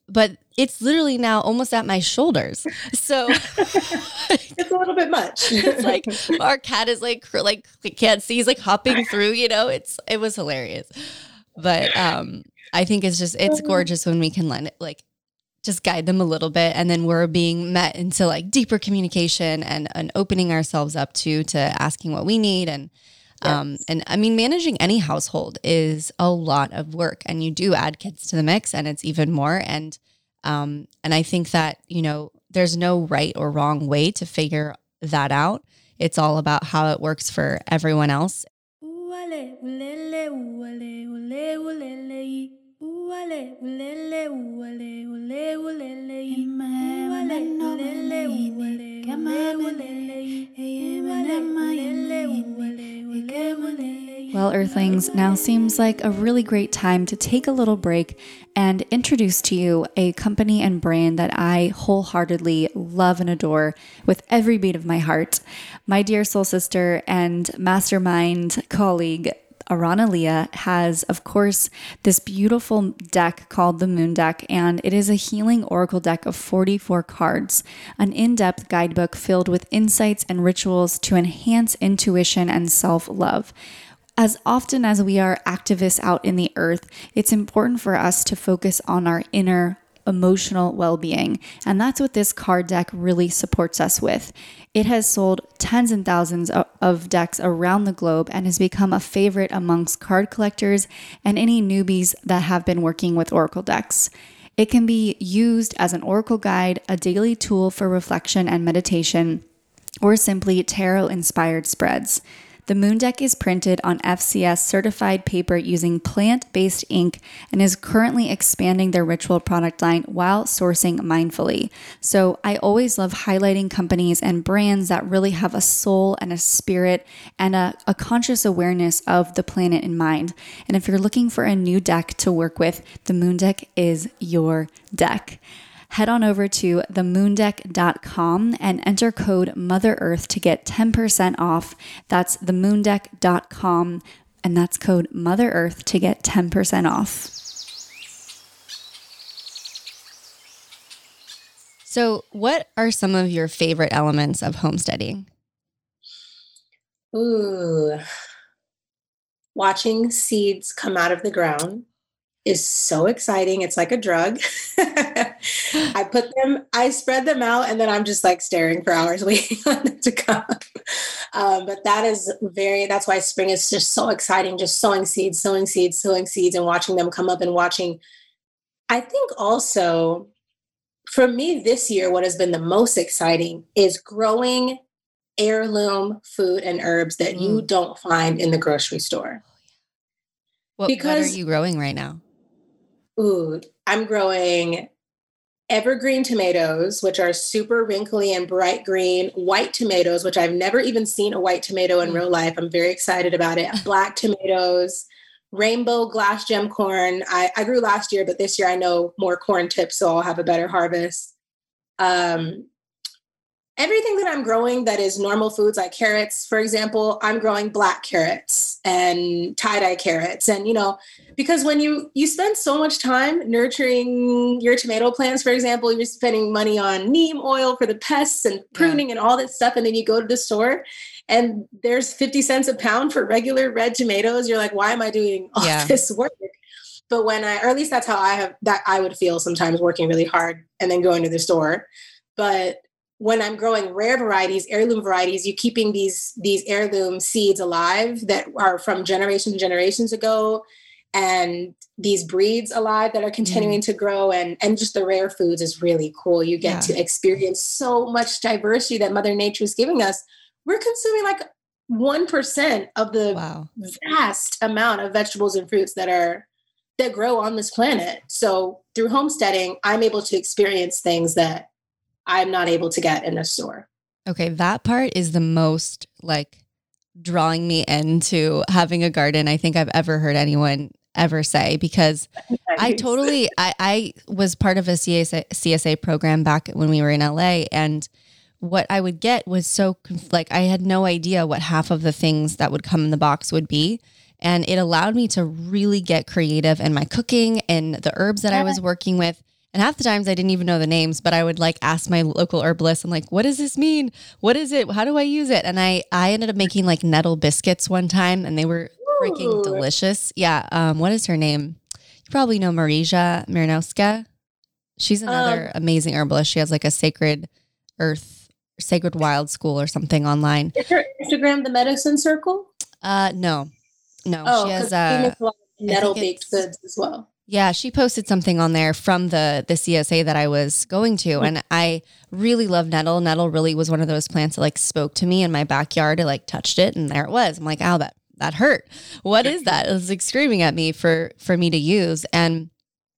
but it's literally now almost at my shoulders. So it's a little bit much. It's like our cat is like, like can't see, he's like hopping through, you know, it's, it was hilarious. But um, I think it's just, it's gorgeous when we can let it like just guide them a little bit. And then we're being met into like deeper communication and, and opening ourselves up to, to asking what we need. And, yes. um, and I mean, managing any household is a lot of work, and you do add kids to the mix, and it's even more. And, um, and I think that, you know, there's no right or wrong way to figure that out. It's all about how it works for everyone else. Well, Earthlings, now seems like a really great time to take a little break and introduce to you a company and brand that I wholeheartedly love and adore with every beat of my heart. My dear soul sister and mastermind colleague, Arana Leah, has, of course, this beautiful deck called the Moon Deck, and it is a healing oracle deck of forty-four cards, an in-depth guidebook filled with insights and rituals to enhance intuition and self-love. As often as we are activists out in the earth, it's important for us to focus on our inner emotional well-being. And that's what this card deck really supports us with. It has sold tens and thousands of decks around the globe and has become a favorite amongst card collectors and any newbies that have been working with oracle decks. It can be used as an oracle guide, a daily tool for reflection and meditation, or simply tarot-inspired spreads. The Moon Deck is printed on F C S certified paper using plant-based ink and is currently expanding their ritual product line while sourcing mindfully. So I always love highlighting companies and brands that really have a soul and a spirit and a, a conscious awareness of the planet in mind. And if you're looking for a new deck to work with, the Moon Deck is your deck. Head on over to the moon deck dot com and enter code Mother Earth to get ten percent off. That's the moon deck dot com, and that's code Mother Earth to get ten percent off. So, what are some of your favorite elements of homesteading? Ooh, watching seeds come out of the ground is so exciting. It's like a drug. I put them, I spread them out, and then I'm just like staring for hours waiting on them to come. Um, but that is very, that's why spring is just so exciting, just sowing seeds, sowing seeds, sowing seeds, and watching them come up and watching. I think also for me this year, what has been the most exciting is growing heirloom food and herbs that mm. you don't find in the grocery store. What, because, what are you growing right now? Ooh, I'm growing evergreen tomatoes, which are super wrinkly and bright green, white tomatoes, which I've never even seen a white tomato in mm. real life. I'm very excited about it. Black tomatoes, rainbow glass gem corn. I, I grew last year, but this year I know more corn tips, so I'll have a better harvest. Um, Everything that I'm growing that is normal foods, like carrots, for example, I'm growing black carrots and tie-dye carrots. And, you know, because when you, you spend so much time nurturing your tomato plants, for example, you're spending money on neem oil for the pests and pruning yeah. and all that stuff. And then you go to the store and there's fifty cents a pound for regular red tomatoes. You're like, why am I doing all yeah. this work? But when I, or at least that's how I have, that I would feel sometimes working really hard and then going to the store. But when I'm growing rare varieties, heirloom varieties, you're keeping these, these heirloom seeds alive that are from generations and generations ago, and these breeds alive that are continuing mm. to grow. And, and just the rare foods is really cool. You get yeah. to experience so much diversity that Mother Nature is giving us. We're consuming like one percent of the wow. vast amount of vegetables and fruits that are, that grow on this planet. So through homesteading, I'm able to experience things that I'm not able to get in a store. Okay. That part is the most like drawing me into having a garden I think I've ever heard anyone ever say, because nice. I totally, I, I was part of a C S A, C S A program back when we were in L A, and what I would get was so like, I had no idea what half of the things that would come in the box would be. And it allowed me to really get creative in my cooking and the herbs that yeah. I was working with. And half the times I didn't even know the names, but I would like ask my local herbalist, I'm like, what does this mean? What is it? How do I use it? And I, I ended up making like nettle biscuits one time and they were freaking Ooh. delicious. Yeah. Um, what is her name? You probably know Marija Miranowska. She's another um, amazing herbalist. She has like a Sacred Earth, Sacred Wild School or something online. Is her Instagram the Medicine Circle? Uh, no, no. Oh, she has uh, she makes a lot of nettle think baked goods as well. Yeah, she posted something on there from the the C S A that I was going to, and I really love nettle. Nettle really was one of those plants that like spoke to me in my backyard. I like touched it, and there it was. I'm like, ow, that that hurt. What is that? It was like screaming at me for for me to use, and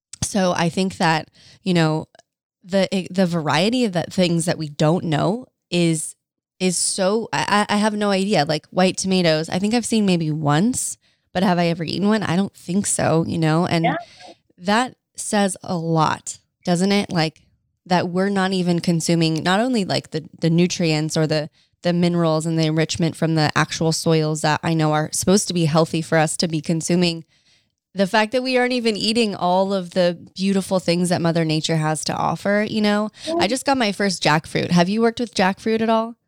so I think that you know the the variety of the things that we don't know is is so. I, I have no idea. Like white tomatoes, I think I've seen maybe once. But have I ever eaten one? I don't think so, you know, and yeah. that says a lot, doesn't it? Like that we're not even consuming not only like the, the nutrients or the, the minerals and the enrichment from the actual soils that I know are supposed to be healthy for us to be consuming. The fact that we aren't even eating all of the beautiful things that Mother Nature has to offer, you know, yeah. I just got my first jackfruit. Have you worked with jackfruit at all?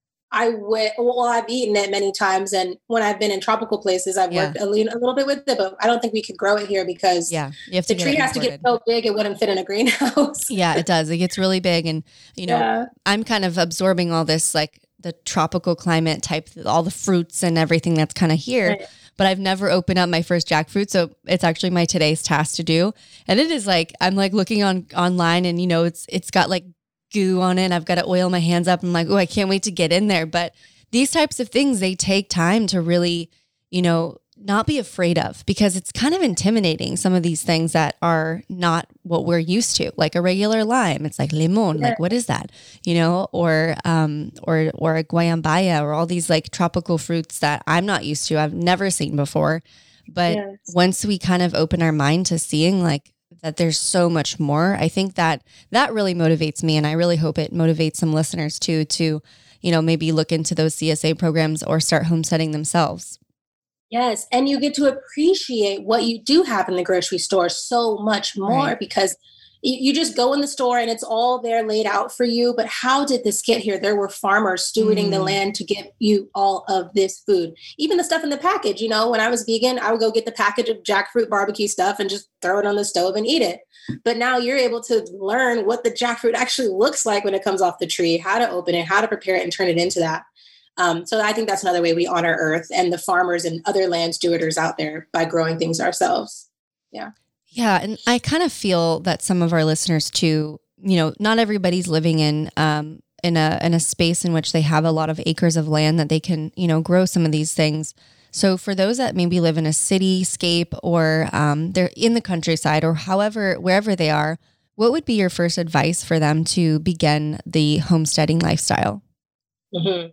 I went, well, I've eaten it many times. And when I've been in tropical places, I've yeah. worked a little, a little bit with it, but I don't think we could grow it here because yeah, you have to the tree has to get so big, it wouldn't fit in a greenhouse. Yeah, it does. It gets really big. And, you know, yeah. I'm kind of absorbing all this, like the tropical climate type, all the fruits and everything that's kind of here. Right. But I've never opened up my first jackfruit. So it's actually my today's task to do. And it is like, I'm like looking on online and, you know, it's it's got like goo on it. I've got to oil my hands up. I'm like, oh, I can't wait to get in there. But these types of things, they take time to really, you know, not be afraid of because it's kind of intimidating. Some of these things that are not what we're used to, like a regular lime. It's like limon. Yeah. Like, what is that? You know, or, um, or, or a guayambaya or all these like tropical fruits that I'm not used to. I've never seen before. But yes. once we kind of open our mind to seeing like, that there's so much more. I think that that really motivates me. And I really hope it motivates some listeners too, to, you know, maybe look into those C S A programs or start homesteading themselves. Yes. And you get to appreciate what you do have in the grocery store so much more right. because you just go in the store and it's all there laid out for you. But how did this get here? There were farmers stewarding mm. the land to give you all of this food, even the stuff in the package. You know, when I was vegan, I would go get the package of jackfruit barbecue stuff and just throw it on the stove and eat it. But now you're able to learn what the jackfruit actually looks like when it comes off the tree, how to open it, how to prepare it and turn it into that. Um, so I think that's another way we honor Earth and the farmers and other land stewarders out there by growing things ourselves. Yeah. Yeah. And I kind of feel that some of our listeners too, you know, not everybody's living in, um, in a, in a space in which they have a lot of acres of land that they can, you know, grow some of these things. So for those that maybe live in a cityscape or, um, they're in the countryside or however, wherever they are, what would be your first advice for them to begin the homesteading lifestyle? Mm-hmm.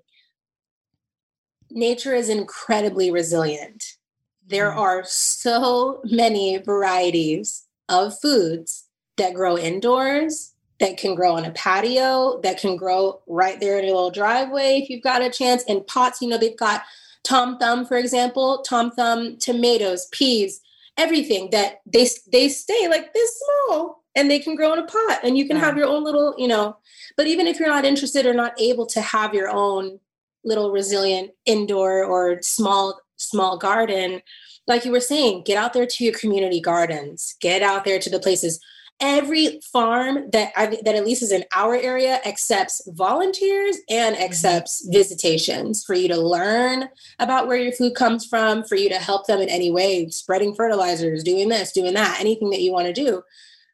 Nature is incredibly resilient. There are so many varieties of foods that grow indoors, that can grow on a patio, that can grow right there in a little driveway if you've got a chance. In pots, you know, they've got Tom Thumb, for example, Tom Thumb, tomatoes, peas, everything that they they stay like this small and they can grow in a pot and you can yeah. have your own little, you know, but even if you're not interested or not able to have your own little resilient indoor or small small garden, like you were saying, get out there to your community gardens, get out there to the places. Every farm that I, that at least is in our area accepts volunteers and accepts visitations for you to learn about where your food comes from, for you to help them in any way, spreading fertilizers, doing this, doing that, anything that you want to do.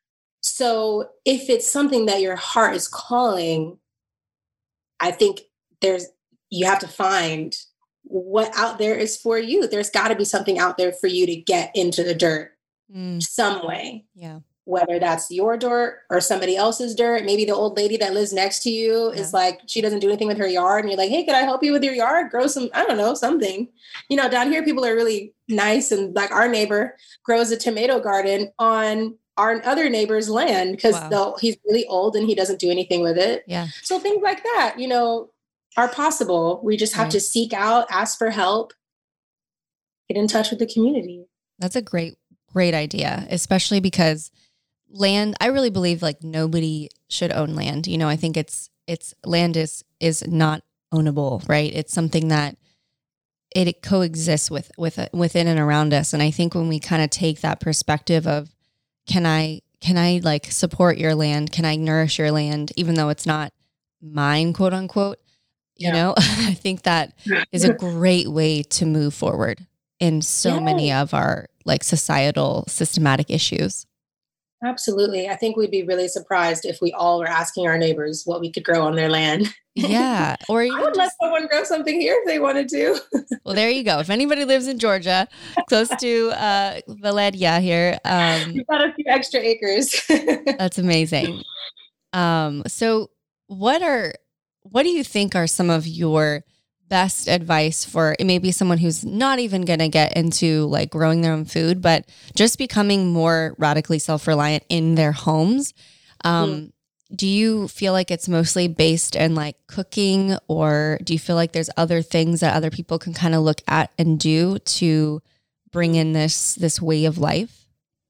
So if it's something that your heart is calling, I think there's you have to find what out there is for you. There's got to be something out there for you to get into the dirt mm. some way. Yeah. Whether that's your dirt or somebody else's dirt. Maybe the old lady that lives next to you yeah. is like, she doesn't do anything with her yard. And you're like, hey, can I help you with your yard? Grow some, I don't know, something. You know, down here, people are really nice. And like our neighbor grows a tomato garden on our other neighbor's land because wow. he's really old and he doesn't do anything with it. Yeah. So things like that, you know, are possible. We just have right. to seek out, ask for help, get in touch with the community. That's a great, great idea, especially because land, I really believe like nobody should own land. You know, I think it's, it's land is, is not ownable, right? It's something that it, it coexists with, with, within and around us. And I think when we kind of take that perspective of, can I, can I like support your land? Can I nourish your land, even though it's not mine, quote unquote, you yeah. know, I think that is a great way to move forward in so yeah. many of our like societal systematic issues. Absolutely. I think we'd be really surprised if we all were asking our neighbors what we could grow on their land. Yeah. Or even I would just, let someone grow something here if they wanted to. Well, there you go. If anybody lives in Georgia, close to uh, Valeria here. Um, You've got a few extra acres. That's amazing. Um, so what are, what do you think are some of your best advice for maybe someone who's not even going to get into like growing their own food, but just becoming more radically self-reliant in their homes? Um, mm. Do you feel like it's mostly based in like cooking, or do you feel like there's other things that other people can kind of look at and do to bring in this, this way of life?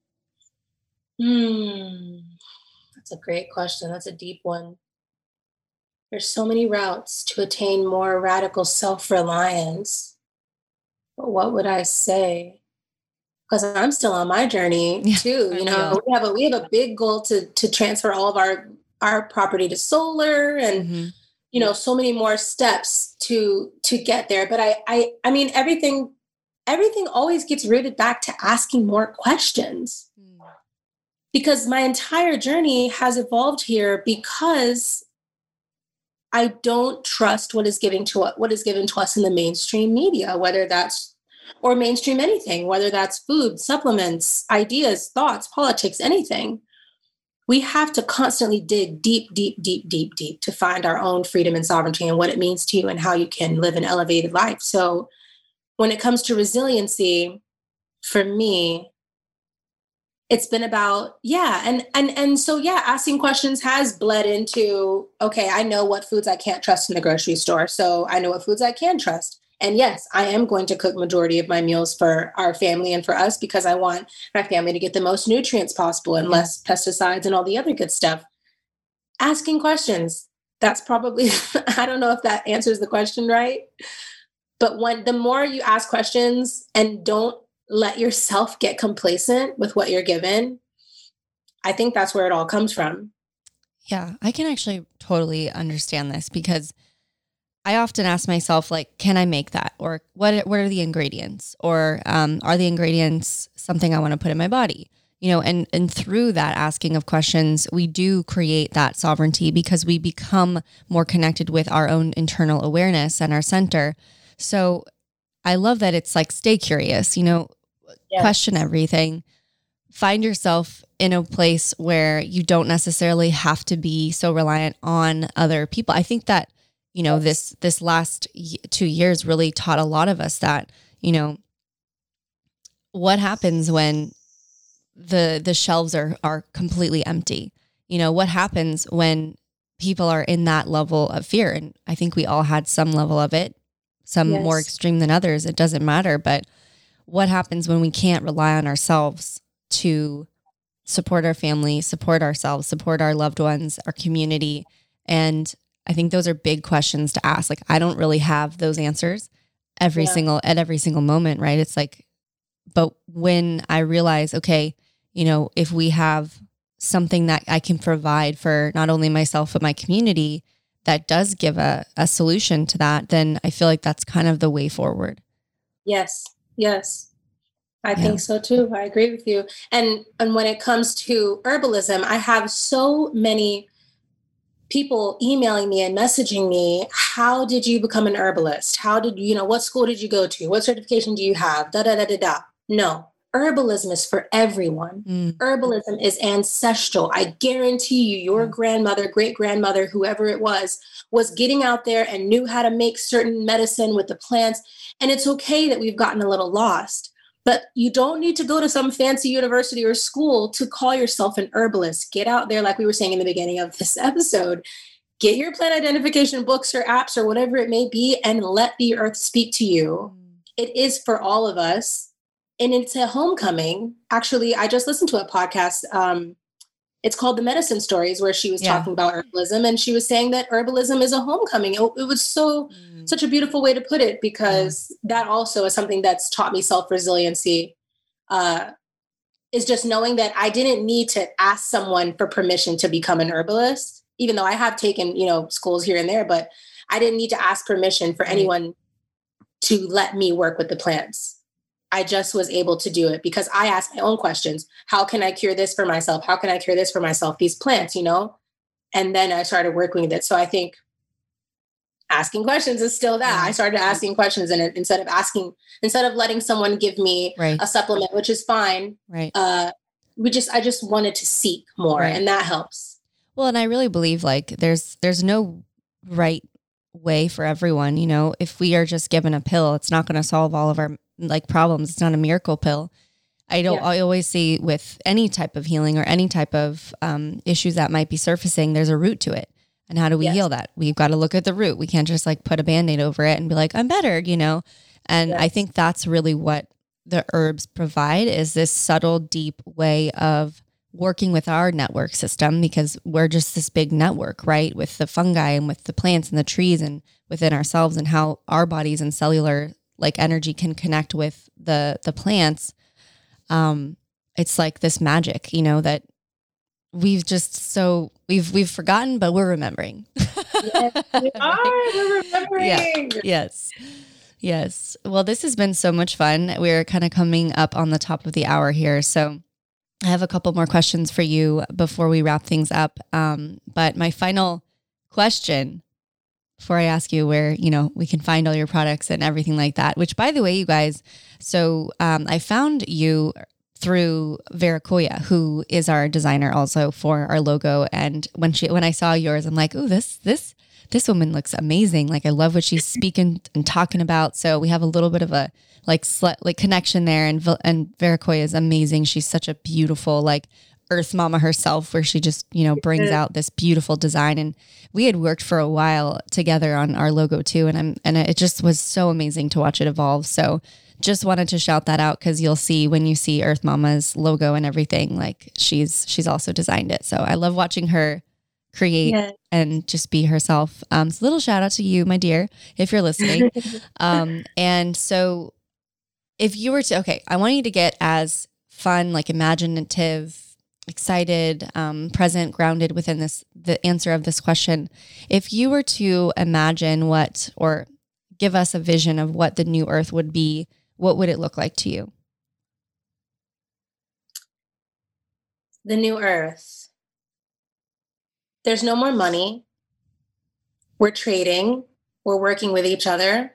Hmm. That's a great question. That's a deep one. There's so many routes to attain more radical self-reliance. But what would I say? Because I'm still on my journey yeah, too. You know, we have a we have a big goal to to transfer all of our our property to solar, and mm-hmm. you know, so many more steps to to get there. But I I I mean, everything everything always gets rooted back to asking more questions. Mm. Because my entire journey has evolved here because I don't trust what is given to what is given to us in the mainstream media, whether that's or mainstream anything, whether that's food, supplements, ideas, thoughts, politics, anything. We have to constantly dig deep, deep, deep, deep, deep to find our own freedom and sovereignty and what it means to you and how you can live an elevated life. So when it comes to resiliency, for me, it's been about, yeah. And, and, and so, yeah, asking questions has bled into, okay, I know what foods I can't trust in the grocery store. So I know what foods I can trust. And yes, I am going to cook majority of my meals for our family and for us because I want my family to get the most nutrients possible and less pesticides and all the other good stuff. Asking questions. That's probably, I don't know if that answers the question right. But when the more you ask questions and don't let yourself get complacent with what you're given, I think that's where it all comes from. Yeah, I can actually totally understand this because I often ask myself, like, can I make that? Or what, what are the ingredients? Or um, are the ingredients something I want to put in my body? You know, and, and through that asking of questions, we do create that sovereignty because we become more connected with our own internal awareness and our center. So I love that it's like, stay curious, you know, yes. Question everything, find yourself in a place where you don't necessarily have to be so reliant on other people. I think that, you know, this, this last two years really taught a lot of us that, you know, what happens when the, the shelves are, are completely empty? You know, what happens when people are in that level of fear? And I think we all had some level of it, some yes. more extreme than others. It doesn't matter. But what happens when we can't rely on ourselves to support our family, support ourselves, support our loved ones, our community? And I think those are big questions to ask. Like, I don't really have those answers every yeah. single, at every single moment. Right. It's like, but when I realize, okay, you know, if we have something that I can provide for not only myself, but my community that does give a, a solution to that, then I feel like that's kind of the way forward. Yes. Yes. I yeah. think so too. I agree with you. And, and when it comes to herbalism, I have so many people emailing me and messaging me. How did you become an herbalist? How did you know, what school did you go to? What certification do you have? Da, da, da, da, da. No, herbalism is for everyone. Mm. Herbalism is ancestral. I guarantee you, your mm. grandmother, great grandmother, whoever it was, was getting out there and knew how to make certain medicine with the plants. And it's okay that we've gotten a little lost, but you don't need to go to some fancy university or school to call yourself an herbalist. Get out there, like we were saying in the beginning of this episode, get your plant identification books or apps or whatever it may be, and let the earth speak to you. Mm. It is for all of us. And it's a homecoming. Actually, I just listened to a podcast um, it's called The Medicine Stories, where she was Yeah. talking about herbalism, and she was saying that herbalism is a homecoming. It, it was so mm. such a beautiful way to put it, because yeah. that also is something that's taught me self-resiliency. Uh, is just knowing that I didn't need to ask someone for permission to become an herbalist, even though I have taken, you know, schools here and there, but I didn't need to ask permission for right. anyone to let me work with the plants. I just was able to do it because I asked my own questions. How can I cure this for myself? How can I cure this for myself? These plants, you know? And then I started working with it. So I think asking questions is still that. I started asking questions, and instead of asking, instead of letting someone give me right. a supplement, which is fine. Right. Uh, we just, I just wanted to seek more, right. and that helps. Well, and I really believe like there's, there's no right way for everyone. You know, if we are just given a pill, it's not going to solve all of our like problems. It's not a miracle pill. I don't, yeah. I always see with any type of healing or any type of um, issues that might be surfacing, there's a root to it. And how do we yes. heal that? We've got to look at the root. We can't just like put a Band-Aid over it and be like, I'm better, you know? And yes. I think that's really what the herbs provide, is this subtle, deep way of working with our network system, because we're just this big network, right? With the fungi and with the plants and the trees and within ourselves, and how our bodies and cellular like energy can connect with the, the plants. Um, it's like this magic, you know, that we've just so we've we've forgotten, but we're remembering. Yes, we are. We're remembering. Yeah. Yes. Yes. Well, this has been so much fun. We're kind of coming up on the top of the hour here, so I have a couple more questions for you before we wrap things up. Um, but my final question, before I ask you where, you know, we can find all your products and everything like that, which by the way, you guys, so um, I found you through Vera Koya, who is our designer also for our logo. And when she, when I saw yours, I'm like, oh, this, this, this woman looks amazing. Like, I love what she's speaking and talking about. So we have a little bit of a like, sl- like connection there. And, and Vera Koya is amazing. She's such a beautiful, like earth mama herself, where she just, you know, brings out this beautiful design. And we had worked for a while together on our logo too. And I'm, and it just was so amazing to watch it evolve. So just wanted to shout that out, because you'll see when you see Earth Mama's logo and everything, like she's she's also designed it. So I love watching her create yeah. and just be herself. Um, so little shout out to you, my dear, if you're listening. um, and so if you were to, okay, I want you to get as fun, like imaginative, excited, um, present, grounded within this, the answer of this question. If you were to imagine what, or give us a vision of what the new Earth would be, what would it look like to you? The new Earth. There's no more money. We're trading. We're working with each other.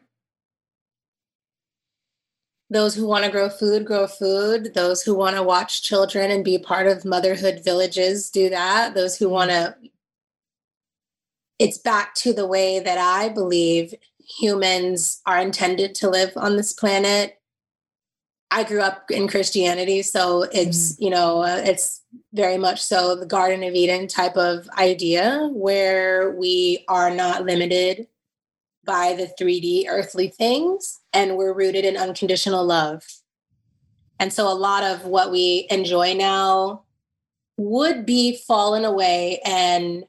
Those who want to grow food, grow food. Those who want to watch children and be part of motherhood villages, do that. Those who want to, it's back to the way that I believe humans are intended to live on this planet. I grew up in Christianity, so it's, mm. you know, uh, it's very much so the Garden of Eden type of idea, where we are not limited by the three D earthly things, and we're rooted in unconditional love. And so a lot of what we enjoy now would be fallen away. And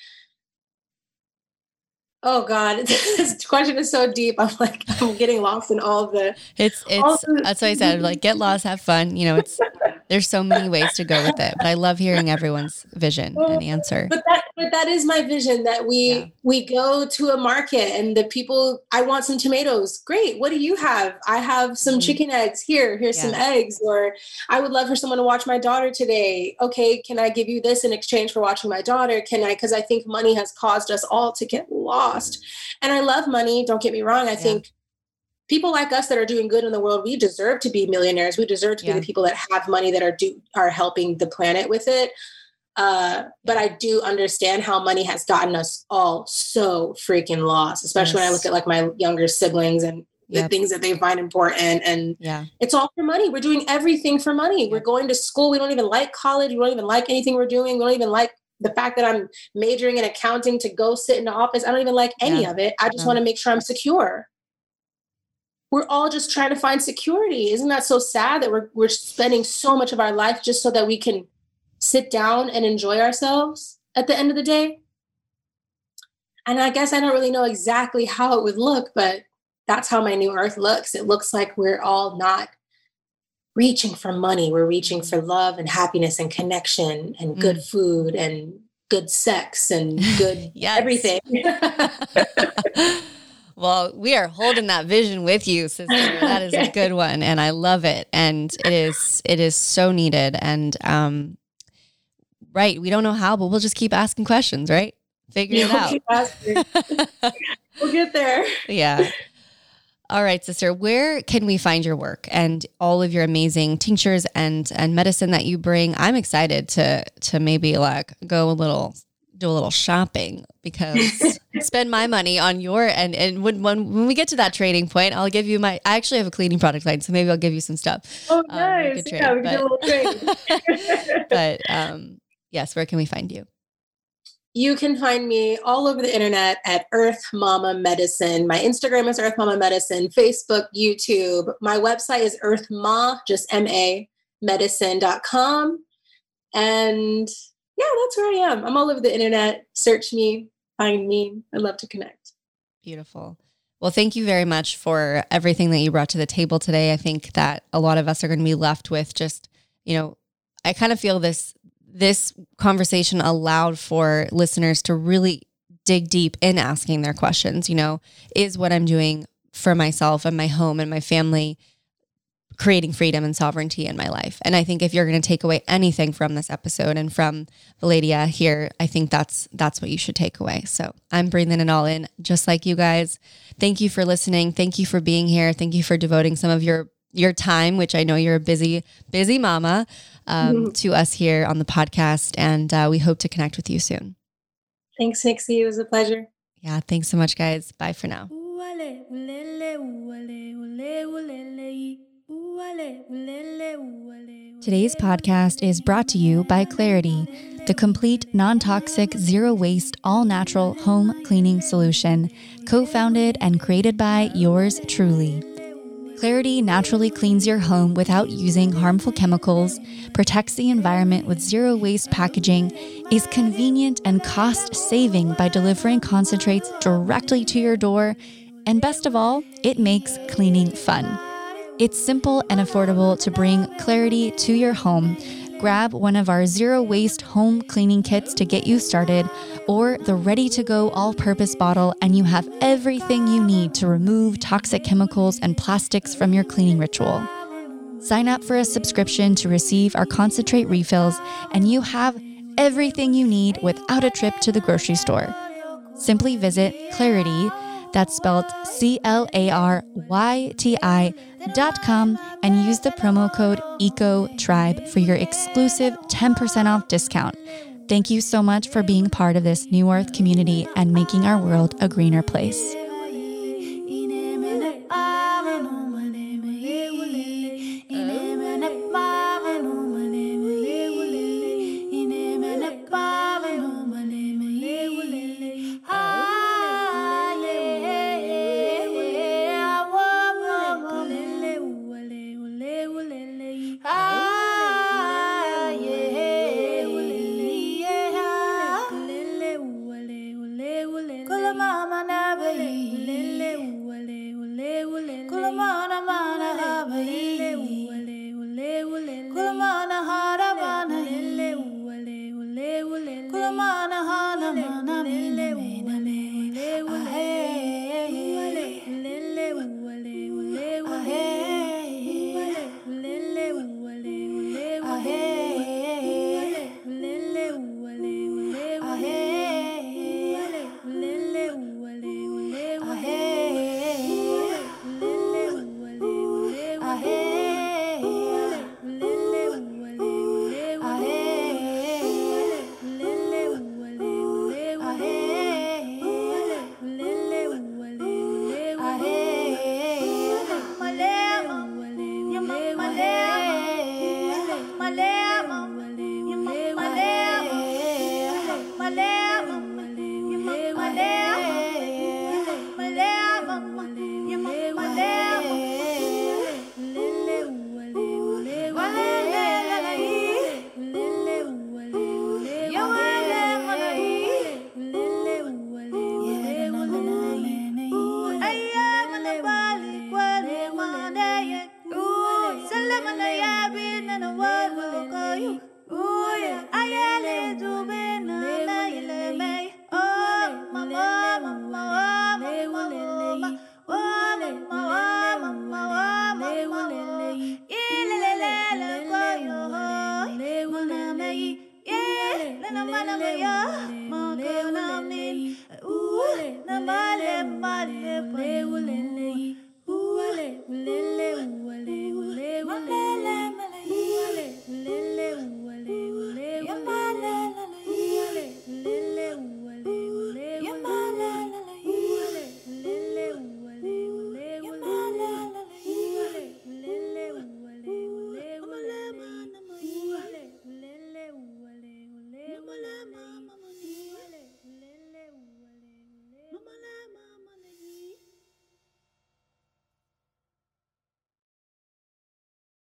oh God, this question is so deep. I'm like, I'm getting lost in all the. It's, it's, the- that's why I said, like, get lost, have fun. You know, it's, there's so many ways to go with it, but I love hearing everyone's vision and answer. But that, but that is my vision, that we, yeah. we go to a market and the people, I want some tomatoes. Great. What do you have? I have some mm-hmm. chicken eggs here. Here's yeah. some eggs. Or I would love for someone to watch my daughter today. Okay. Can I give you this in exchange for watching my daughter? Can I, cause I think money has caused us all to get lost. And I love money. Don't get me wrong. I yeah. think people like us that are doing good in the world, we deserve to be millionaires. We deserve to yeah. be the people that have money, that are do are helping the planet with it. Uh, but I do understand how money has gotten us all so freaking lost, especially yes. when I look at like my younger siblings and the yep. things that they find important. And yeah. it's all for money. We're doing everything for money. Yep. We're going to school. We don't even like college. We don't even like anything we're doing. We don't even like the fact that I'm majoring in accounting to go sit in the office. I don't even like any yeah. of it. I just no. want to make sure I'm secure. We're all just trying to find security. Isn't that so sad that we're we're spending so much of our life just so that we can sit down and enjoy ourselves at the end of the day. And I guess I don't really know exactly how it would look, but that's how my new earth looks. It looks like we're all not reaching for money. We're reaching for love and happiness and connection and good mm. food and good sex and good everything. Well, we are holding that vision with you, sister. That is okay. A good one. And I love it. And it is, it is so needed. And, um, right. We don't know how, but we'll just keep asking questions, right? Figure yeah, it out. We'll, keep asking. We'll get there. Yeah. All right, sister, where can we find your work and all of your amazing tinctures and, and medicine that you bring? I'm excited to, to maybe like go a little, do a little shopping because spend my money on your, and, and when, when, when we get to that trading point, I'll give you my, I actually have a cleaning product line, so maybe I'll give you some stuff. Oh, nice. Um, we yeah, we can do a little trade. But um, yes, where can we find you? You can find me all over the internet at Earth Mama Medicine. My Instagram is Earth Mama Medicine, Facebook, YouTube. My website is earthma, just M A, medicine dot com. And yeah, that's where I am. I'm all over the internet. Search me, find me. I'd love to connect. Beautiful. Well, thank you very much for everything that you brought to the table today. I think that a lot of us are going to be left with just, you know, I kind of feel this This conversation allowed for listeners to really dig deep in asking their questions. You know, is what I'm doing for myself and my home and my family creating freedom and sovereignty in my life? And I think if you're going to take away anything from this episode and from Valadia here, I think that's that's what you should take away. So I'm breathing it all in, just like you guys. Thank you for listening. Thank you for being here. Thank you for devoting some of your your time, which I know you're a busy, busy mama, um, mm-hmm. to us here on the podcast. And uh, we hope to connect with you soon. Thanks, Nixie. It was a pleasure. Yeah. Thanks so much, guys. Bye for now. Today's podcast is brought to you by Clarity, the complete non-toxic, zero-waste, all-natural home cleaning solution, co-founded and created by yours truly. Clarity naturally cleans your home without using harmful chemicals, protects the environment with zero waste packaging, is convenient and cost-saving by delivering concentrates directly to your door, and best of all, it makes cleaning fun. It's simple and affordable to bring Clarity to your home. Grab one of our zero waste home cleaning kits to get you started, or the ready-to-go all-purpose bottle, and you have everything you need to remove toxic chemicals and plastics from your cleaning ritual. Sign up for a subscription to receive our concentrate refills, and you have everything you need without a trip to the grocery store. Simply visit Clarity, that's spelled C L A R Y T I dot com, and use the promo code EcoTribe for your exclusive ten percent off discount. Thank you so much for being part of this New Earth community and making our world a greener place.